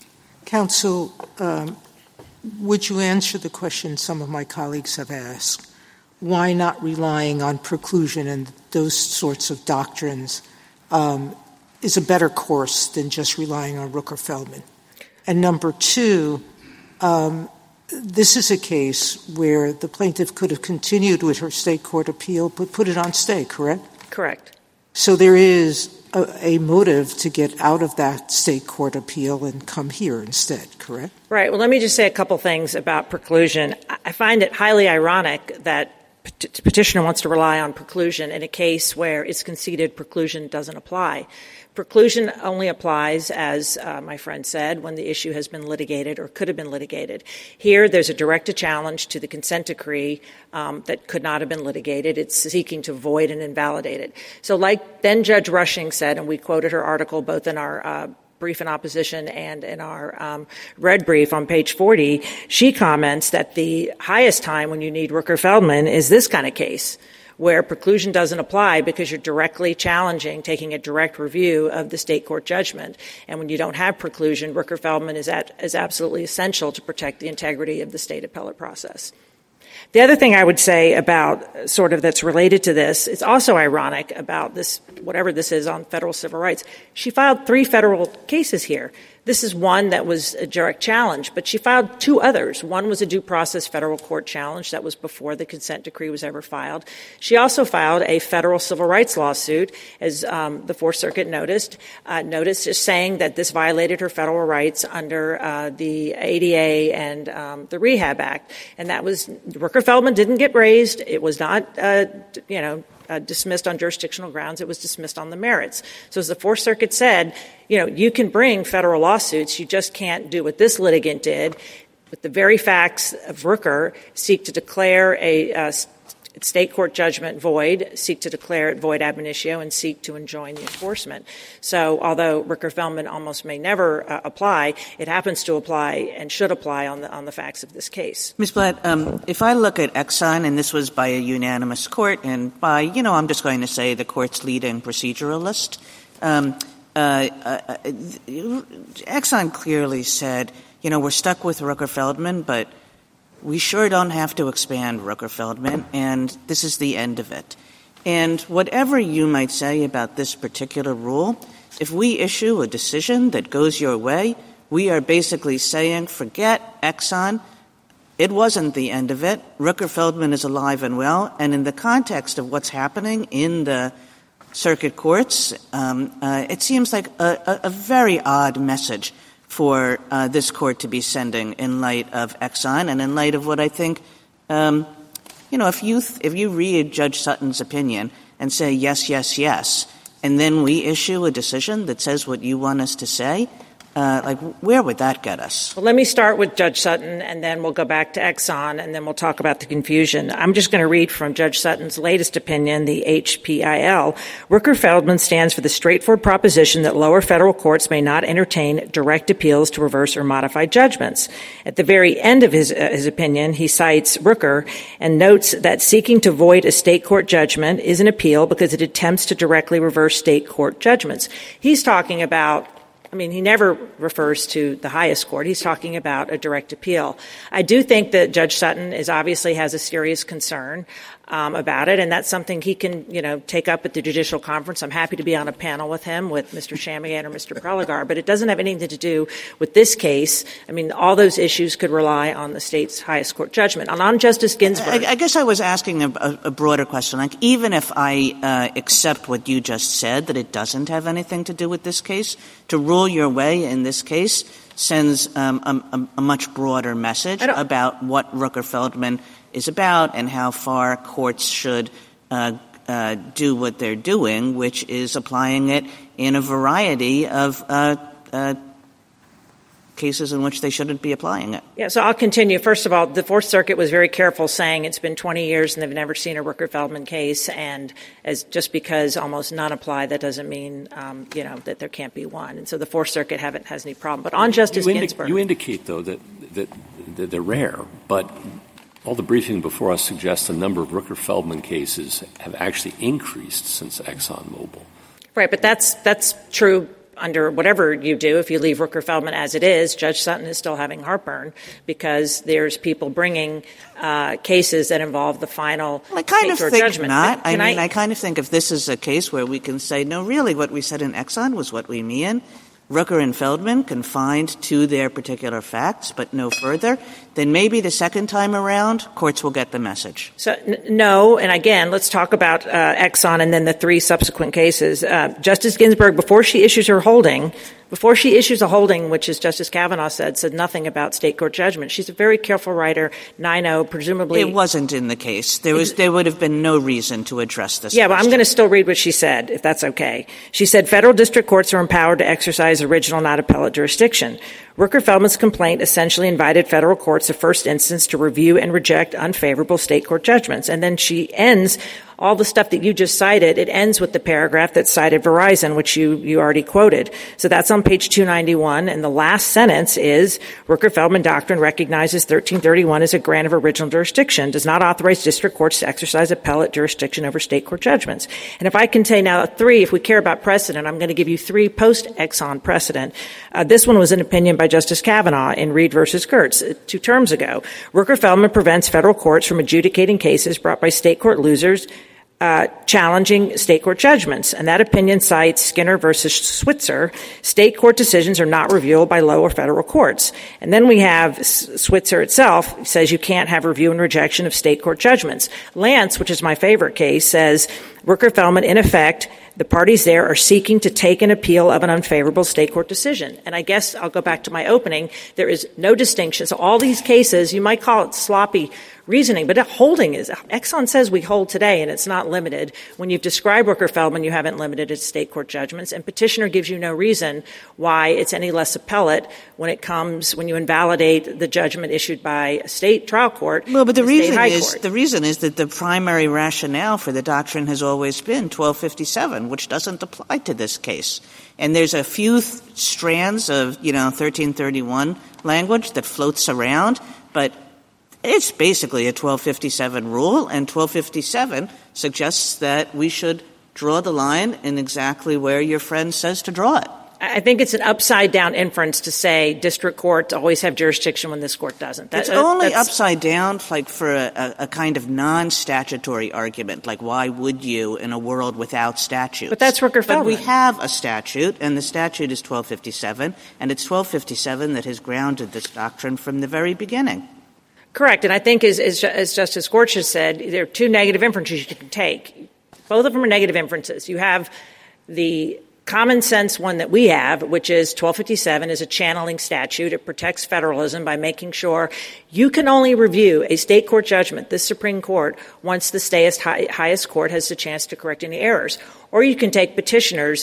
Counsel, um, would you answer the question some of my colleagues have asked? Why not relying on preclusion and those sorts of doctrines um, is a better course than just relying on Rooker-Feldman? And number two, um, this is a case where the plaintiff could have continued with her state court appeal but put it on stay, correct? Correct. So there is a, a motive to get out of that state court appeal and come here instead, correct? Right. Well, let me just say a couple things about preclusion. I find it highly ironic that pet- petitioner wants to rely on preclusion in a case where it's conceded preclusion doesn't apply. Preclusion only applies, as uh, my friend said, when the issue has been litigated or could have been litigated. Here, there's a direct challenge to the consent decree um, that could not have been litigated. It's seeking to void and invalidate it. So like then Judge Rushing said, and we quoted her article both in our uh, brief in opposition and in our um, red brief on page forty, she comments that the highest time when you need Rooker-Feldman is this kind of case, where preclusion doesn't apply because you're directly challenging, taking a direct review of the state court judgment. And when you don't have preclusion, Rooker-Feldman is, at, is absolutely essential to protect the integrity of the state appellate process. The other thing I would say about sort of that's related to this, it's also ironic about this, whatever this is on federal civil rights. She filed three federal cases here. This is one that was a direct challenge, but she filed two others. One was a due process federal court challenge that was before the consent decree was ever filed. She also filed a federal civil rights lawsuit, as um, the Fourth Circuit noticed, uh, noticed just saying that this violated her federal rights under uh, the A D A and um, the Rehab Act. And that was, Rooker-Feldman didn't get raised. It was not, uh, you know, Uh, dismissed on jurisdictional grounds. It was dismissed on the merits. So as the Fourth Circuit said, you know, you can bring federal lawsuits. You just can't do what this litigant did. With the very facts of Rooker, seek to declare a uh, state court judgment void, seek to declare it void ab initio, and seek to enjoin the enforcement. So although Rooker-Feldman almost may never uh, apply, it happens to apply and should apply on the on the facts of this case. Miz Blatt, um, if I look at Exxon, and this was by a unanimous court, and by, you know, I'm just going to say the court's lead-in proceduralist, um, uh, uh, Exxon clearly said, you know, we're stuck with Rooker-Feldman, but we sure don't have to expand Rooker-Feldman, and this is the end of it. And whatever you might say about this particular rule, if we issue a decision that goes your way, we are basically saying, forget Exxon. It wasn't the end of it. Rooker-Feldman is alive and well. And in the context of what's happening in the circuit courts, um, uh, it seems like a, a, a very odd message for uh, this court to be sending in light of Exxon and in light of what I think, um, you know, if you th- if you read Judge Sutton's opinion and say yes, yes, yes, and then we issue a decision that says what you want us to say, uh, like where would that get us? Well, let me start with Judge Sutton, and then we'll go back to Exxon, and then we'll talk about the confusion. I'm just going to read from Judge Sutton's latest opinion, the H P I L. Rooker-Feldman stands for the straightforward proposition that lower federal courts may not entertain direct appeals to reverse or modify judgments. At the very end of his, uh, his opinion, he cites Rooker and notes that seeking to void a state court judgment is an appeal because it attempts to directly reverse state court judgments. He's talking about I mean, he never refers to the highest court. He's talking about a direct appeal. I do think that Judge Sutton is obviously has a serious concern um, about it, and that's something he can, you know, take up at the judicial conference. I'm happy to be on a panel with him, with Mister Chamigan or Mister Preligar, but it doesn't have anything to do with this case. I mean, all those issues could rely on the state's highest court judgment. And on Justice Ginsburg. I, I guess I was asking a, a broader question. Like, even if I uh, accept what you just said, that it doesn't have anything to do with this case, to rule your way in this case sends um, a, a much broader message about what Rooker-Feldman is about and how far courts should uh, uh, do what they're doing, which is applying it in a variety of uh, uh, cases in which they shouldn't be applying it. Yeah, so I'll continue. First of all, the Fourth Circuit was very careful saying it's been twenty years and they've never seen a Rooker-Feldman case, and as just because almost none apply, that doesn't mean, um, you know, that there can't be one. And so the Fourth Circuit haven't has any problem. But on Justice you indi- Ginsburg. You indicate, though, that, that, that they're rare, but all the briefing before us suggests the number of Rooker-Feldman cases have actually increased since ExxonMobil. Right, but that's that's true under whatever you do. If you leave Rooker-Feldman as it is, Judge Sutton is still having heartburn because there's people bringing uh, cases that involve the final well, I kind of think judgment. not. I mean, I, I kind of think if this is a case where we can say, no, really, what we said in Exxon was what we mean, Rooker and Feldman confined to their particular facts, but no further, then maybe the second time around, courts will get the message. So, n- no, and again, let's talk about uh, Exxon and then the three subsequent cases. Uh, Justice Ginsburg, before she issues her holding, before she issues a holding, which, as Justice Kavanaugh said, said nothing about state court judgment. She's a very careful writer. nine oh, presumably. It wasn't in the case. There was, there would have been no reason to address this Yeah, question. but I'm going to still read what she said, if that's okay. She said, federal district courts are empowered to exercise original, not appellate jurisdiction. Rooker-Feldman's complaint essentially invited federal courts of first instance to review and reject unfavorable state court judgments. And then she ends all the stuff that you just cited. It ends with the paragraph that cited Verizon, which you, you already quoted. So that's on page two ninety-one. And the last sentence is, Rooker-Feldman doctrine recognizes thirteen thirty-one as a grant of original jurisdiction, does not authorize district courts to exercise appellate jurisdiction over state court judgments. And if I can say now three, if we care about precedent, I'm going to give you three post-Exxon precedent. Uh, this one was an opinion by Justice Kavanaugh in Reed versus Gertz uh, two terms ago. Rooker-Feldman prevents federal courts from adjudicating cases brought by state court losers Uh, challenging state court judgments. And that opinion cites Skinner versus Switzer. State court decisions are not reviewable by lower federal courts. And then we have S- Switzer itself says you can't have review and rejection of state court judgments. Lance, which is my favorite case, says Rooker-Feldman, in effect, the parties there are seeking to take an appeal of an unfavorable state court decision. And I guess I'll go back to my opening. There is no distinction. So all these cases, you might call it sloppy reasoning, but holding is, Exxon says we hold today, and it's not limited. When you've described Rooker-Feldman, you haven't limited it to state court judgments, and petitioner gives you no reason why it's any less appellate when it comes, when you invalidate the judgment issued by a state trial court. Well, but the reason high is, court. the reason is that the primary rationale for the doctrine has always been twelve fifty-seven, which doesn't apply to this case. And there's a few th- strands of, you know, thirteen thirty-one language that floats around, but it's basically a twelve fifty-seven rule, and twelve fifty-seven suggests that we should draw the line in exactly where your friend says to draw it. I think it's an upside-down inference to say district courts always have jurisdiction when this court doesn't. That, it's only that's, upside down, like for a, a kind of non-statutory argument, like why would you in a world without statutes? But that's Rooker-Feldman. But we have a statute, and the statute is twelve fifty-seven, and it's twelve fifty-seven that has grounded this doctrine from the very beginning. Correct. And I think, as, as, as Justice Gorsuch has said, there are two negative inferences you can take. Both of them are negative inferences. You have the common sense one that we have, which is twelve fifty-seven is a channeling statute. It protects federalism by making sure you can only review a state court judgment, this Supreme Court, once the state's high, highest court has the chance to correct any errors. Or you can take petitioners'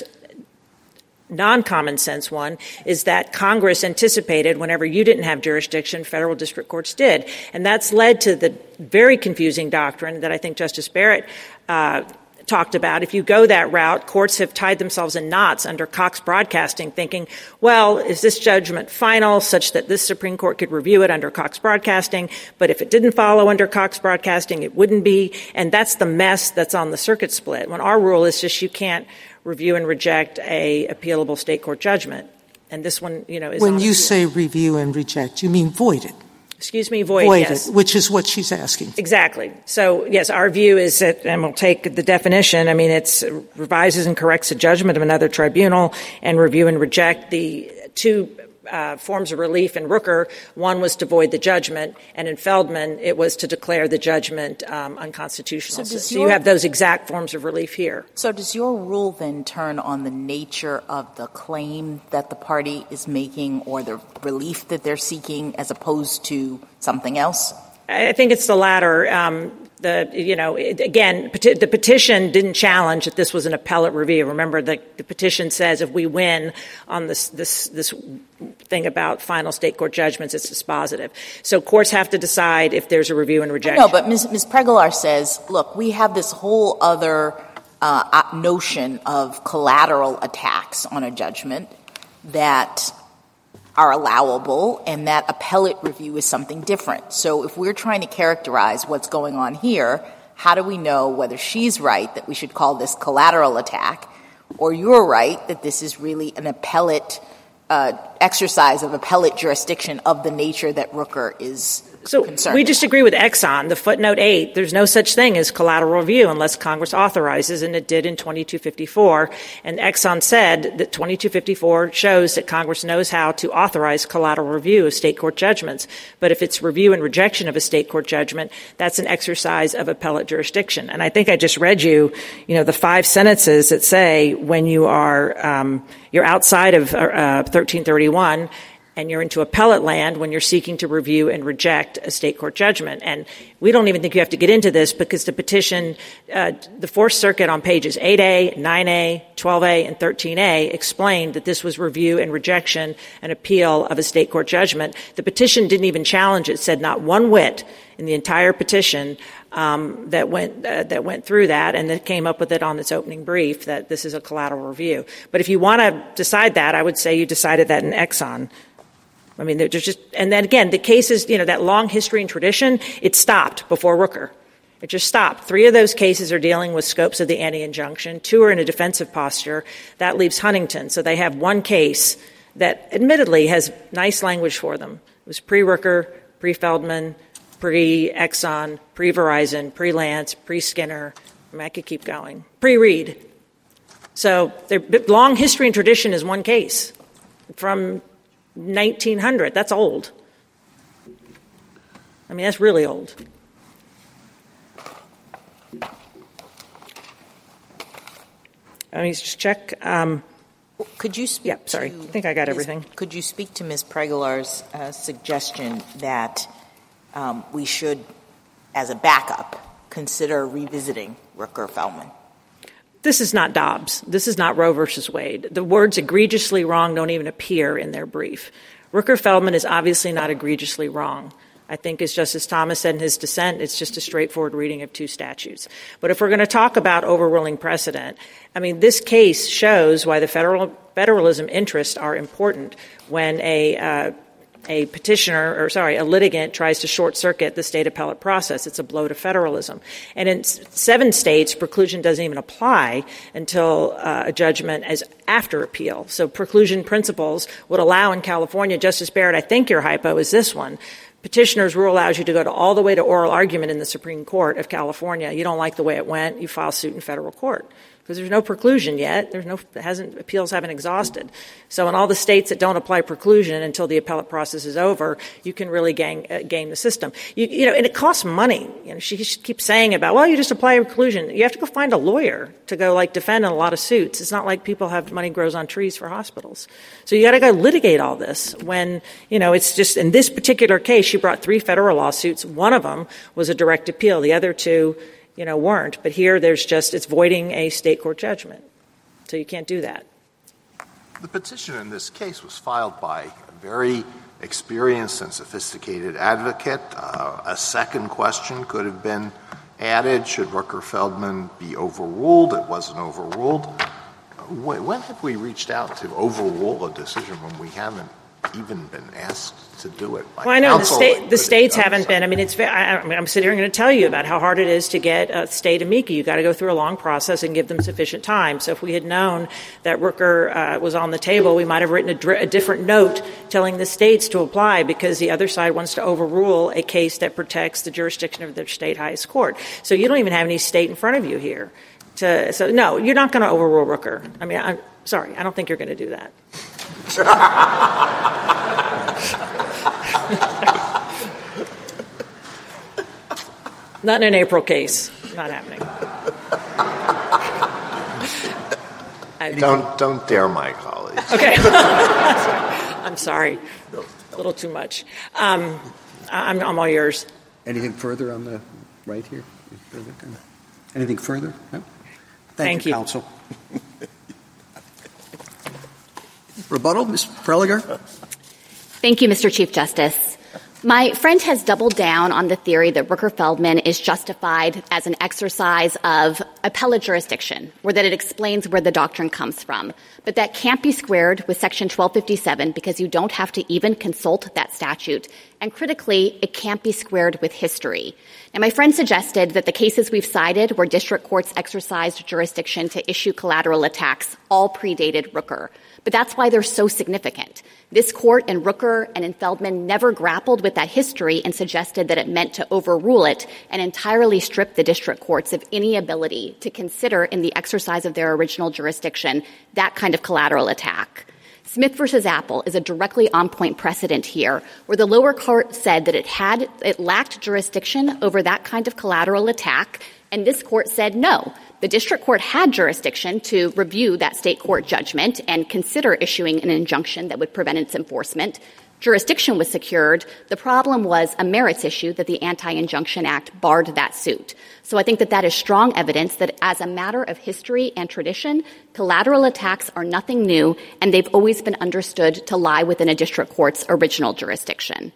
non-common sense one is that Congress anticipated whenever you didn't have jurisdiction, federal district courts did. And that's led to the very confusing doctrine that I think Justice Barrett uh, talked about. If you go that route, courts have tied themselves in knots under Cox Broadcasting thinking, well, is this judgment final such that this Supreme Court could review it under Cox Broadcasting? But if it didn't follow under Cox Broadcasting, it wouldn't be. And that's the mess that's on the circuit split. When our rule is just you can't review and reject a appealable state court judgment. And this one, you know, is when you say review and reject, you mean void it. Excuse me, void, void yes. it, which is what she's asking. Exactly. So, yes, our view is that, and we'll take the definition, I mean, it's revises and corrects a judgment of another tribunal and review and reject the two uh, forms of relief in Rooker. One was to void the judgment, and in Feldman, it was to declare the judgment um, unconstitutional. So, so your, you have those exact forms of relief here. So does your rule then turn on the nature of the claim that the party is making or the relief that they're seeking as opposed to something else? I think it's the latter. Um, The, you know, it, again, peti- the petition didn't challenge that this was an appellate review. Remember, the, the petition says if we win on this, this, this thing about final state court judgments, it's dispositive. So courts have to decide if there's a review and rejection. No, but Miz Miz Pregelar says, look, we have this whole other uh, notion of collateral attacks on a judgment that are allowable, and that appellate review is something different. So if we're trying to characterize what's going on here, how do we know whether she's right that we should call this collateral attack, or you're right that this is really an appellate uh, exercise of appellate jurisdiction of the nature that Rooker is So concerned we about? disagree with Exxon. The footnote eight, there's no such thing as collateral review unless Congress authorizes, and it did in twenty-two fifty-four. And Exxon said that twenty-two fifty-four shows that Congress knows how to authorize collateral review of state court judgments. But if it's review and rejection of a state court judgment, that's an exercise of appellate jurisdiction. And I think I just read you, you know, the five sentences that say when you are, um, you're outside of uh, thirteen thirty-one, and you're into appellate land when you're seeking to review and reject a state court judgment. And we don't even think you have to get into this because the petition, uh, the Fourth Circuit on pages eight A, nine A, twelve A, and thirteen A explained that this was review and rejection and appeal of a state court judgment. The petition didn't even challenge it, said not one whit in the entire petition um, that went uh, that went through that, and that came up with it on its opening brief that this is a collateral review. But if you want to decide that, I would say you decided that in Exxon. I mean, there's just, and then again, the cases, you know, that long history and tradition, it stopped before Rooker. It just stopped. Three of those cases are dealing with scopes of the anti-injunction. Two are in a defensive posture. That leaves Huntington. So they have one case that admittedly has nice language for them. It was pre-Rooker, pre-Feldman, pre-Exxon, pre-Verizon, pre-Lance, pre-Skinner. I mean, I could keep going. Pre-Reed. So their long history and tradition is one case from nineteen hundred. That's old. I mean, that's really old. I mean, just check. Um, could you speak? Yeah, sorry. To I think I got Miz everything. Could you speak to Miz Pregelar's uh, suggestion that um, we should, as a backup, consider revisiting Rooker-Feldman? This is not Dobbs. This is not Roe versus Wade. The words egregiously wrong don't even appear in their brief. Rooker-Feldman is obviously not egregiously wrong. I think, as Justice Thomas said in his dissent, it's just a straightforward reading of two statutes. But if we're going to talk about overruling precedent, I mean, this case shows why the federal federalism interests are important when a uh, a petitioner, or sorry, a litigant tries to short-circuit the state appellate process. It's a blow to federalism. And in seven states, preclusion doesn't even apply until uh, a judgment is after appeal. So preclusion principles would allow in California, Justice Barrett, I think your hypo is this one, petitioner's rule allows you to go to all the way to oral argument in the Supreme Court of California. You don't like the way it went, you file suit in federal court. Because there's no preclusion yet. There's no, hasn't, appeals haven't exhausted. So in all the states that don't apply preclusion until the appellate process is over, you can really gang, uh, game the system. You, you know, and it costs money. You know, she keeps saying about, well, you just apply preclusion. You have to go find a lawyer to go like defend in a lot of suits. It's not like people have money grows on trees for hospitals. So you got to go litigate all this when, you know, it's just in this particular case, she brought three federal lawsuits. One of them was a direct appeal. The other two, you know, weren't. But here there's just, it's voiding a state court judgment. So you can't do that. The petition in this case was filed by a very experienced and sophisticated advocate. Uh, a second question could have been added. Should Rooker-Feldman be overruled? It wasn't overruled. When, when have we reached out to overrule a decision when we haven't even been asked to do it? Well, I know the, state, the states haven't been. I mean, it's. I, I mean, I'm sitting here going to tell you about how hard it is to get a state amici. You got to go through a long process and give them sufficient time. So if we had known that Rooker uh, was on the table, we might have written a, dr- a different note telling the states to apply because the other side wants to overrule a case that protects the jurisdiction of their state highest court. So you don't even have any state in front of you here. To, so no, you're not going to overrule Rooker. I mean, I'm sorry, I don't think you're going to do that. Not in an April case. Not happening. Don't don't dare my colleagues. Okay. I'm sorry. A little too much. Um, I'm, I'm all yours. Anything further on the right here? Anything further? No? Thank, Thank you, you, counsel. Rebuttal, Miz Preliger. Thank you, Mister Chief Justice. My friend has doubled down on the theory that Rooker-Feldman is justified as an exercise of appellate jurisdiction, or that it explains where the doctrine comes from. But that can't be squared with Section twelve fifty-seven because you don't have to even consult that statute. And critically, it can't be squared with history. And my friend suggested that the cases we've cited where district courts exercised jurisdiction to issue collateral attacks all predated Rooker. But that's why they're so significant. This court in Rooker and in Feldman never grappled with that history and suggested that it meant to overrule it and entirely strip the district courts of any ability to consider in the exercise of their original jurisdiction that kind of collateral attack. Smith versus Apple is a directly on-point precedent here, where the lower court said that it had, it lacked jurisdiction over that kind of collateral attack, and this court said no. The district court had jurisdiction to review that state court judgment and consider issuing an injunction that would prevent its enforcement. Jurisdiction was secured. The problem was a merits issue that the Anti-Injunction Act barred that suit. So I think that that is strong evidence that as a matter of history and tradition, collateral attacks are nothing new, and they've always been understood to lie within a district court's original jurisdiction.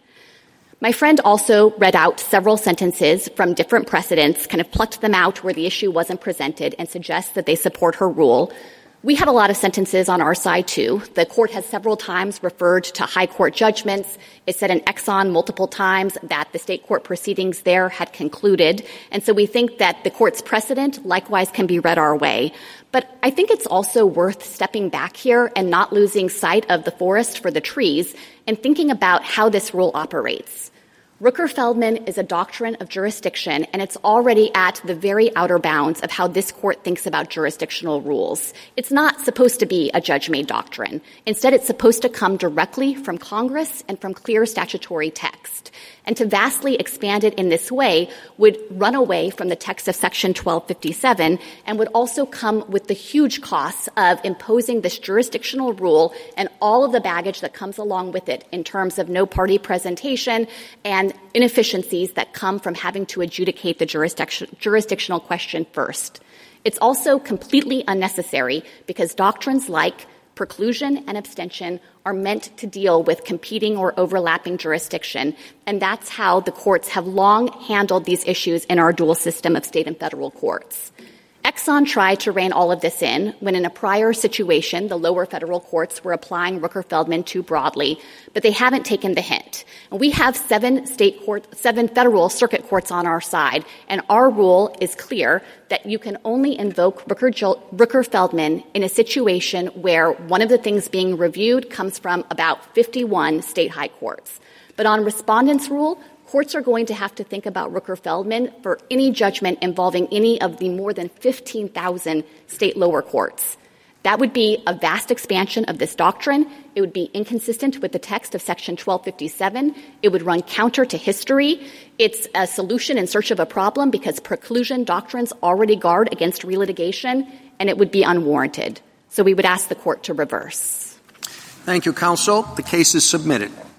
My friend also read out several sentences from different precedents, kind of plucked them out where the issue wasn't presented, and suggests that they support her rule. We have a lot of sentences on our side, too. The court has several times referred to high court judgments. It said in Exxon multiple times that the state court proceedings there had concluded. And so we think that the court's precedent likewise can be read our way. But I think it's also worth stepping back here and not losing sight of the forest for the trees and thinking about how this rule operates. Rooker-Feldman is a doctrine of jurisdiction, and it's already at the very outer bounds of how this court thinks about jurisdictional rules. It's not supposed to be a judge-made doctrine. Instead, it's supposed to come directly from Congress and from clear statutory text. And to vastly expand it in this way would run away from the text of Section twelve fifty-seven and would also come with the huge costs of imposing this jurisdictional rule and all of the baggage that comes along with it in terms of no party presentation and inefficiencies that come from having to adjudicate the jurisdiction, jurisdictional question first. It's also completely unnecessary because doctrines like preclusion and abstention are meant to deal with competing or overlapping jurisdiction, and that's how the courts have long handled these issues in our dual system of state and federal courts. Exxon tried to rein all of this in when in a prior situation the lower federal courts were applying Rooker-Feldman too broadly, but they haven't taken the hint. And we have seven state court, seven federal circuit courts on our side, and our rule is clear that you can only invoke Rooker-Feldman in a situation where one of the things being reviewed comes from about fifty-one state high courts. But on respondents' rule, courts are going to have to think about Rooker-Feldman for any judgment involving any of the more than fifteen thousand state lower courts. That would be a vast expansion of this doctrine. It would be inconsistent with the text of Section twelve fifty-seven. It would run counter to history. It's a solution in search of a problem because preclusion doctrines already guard against relitigation, and it would be unwarranted. So we would ask the court to reverse. Thank you, counsel. The case is submitted.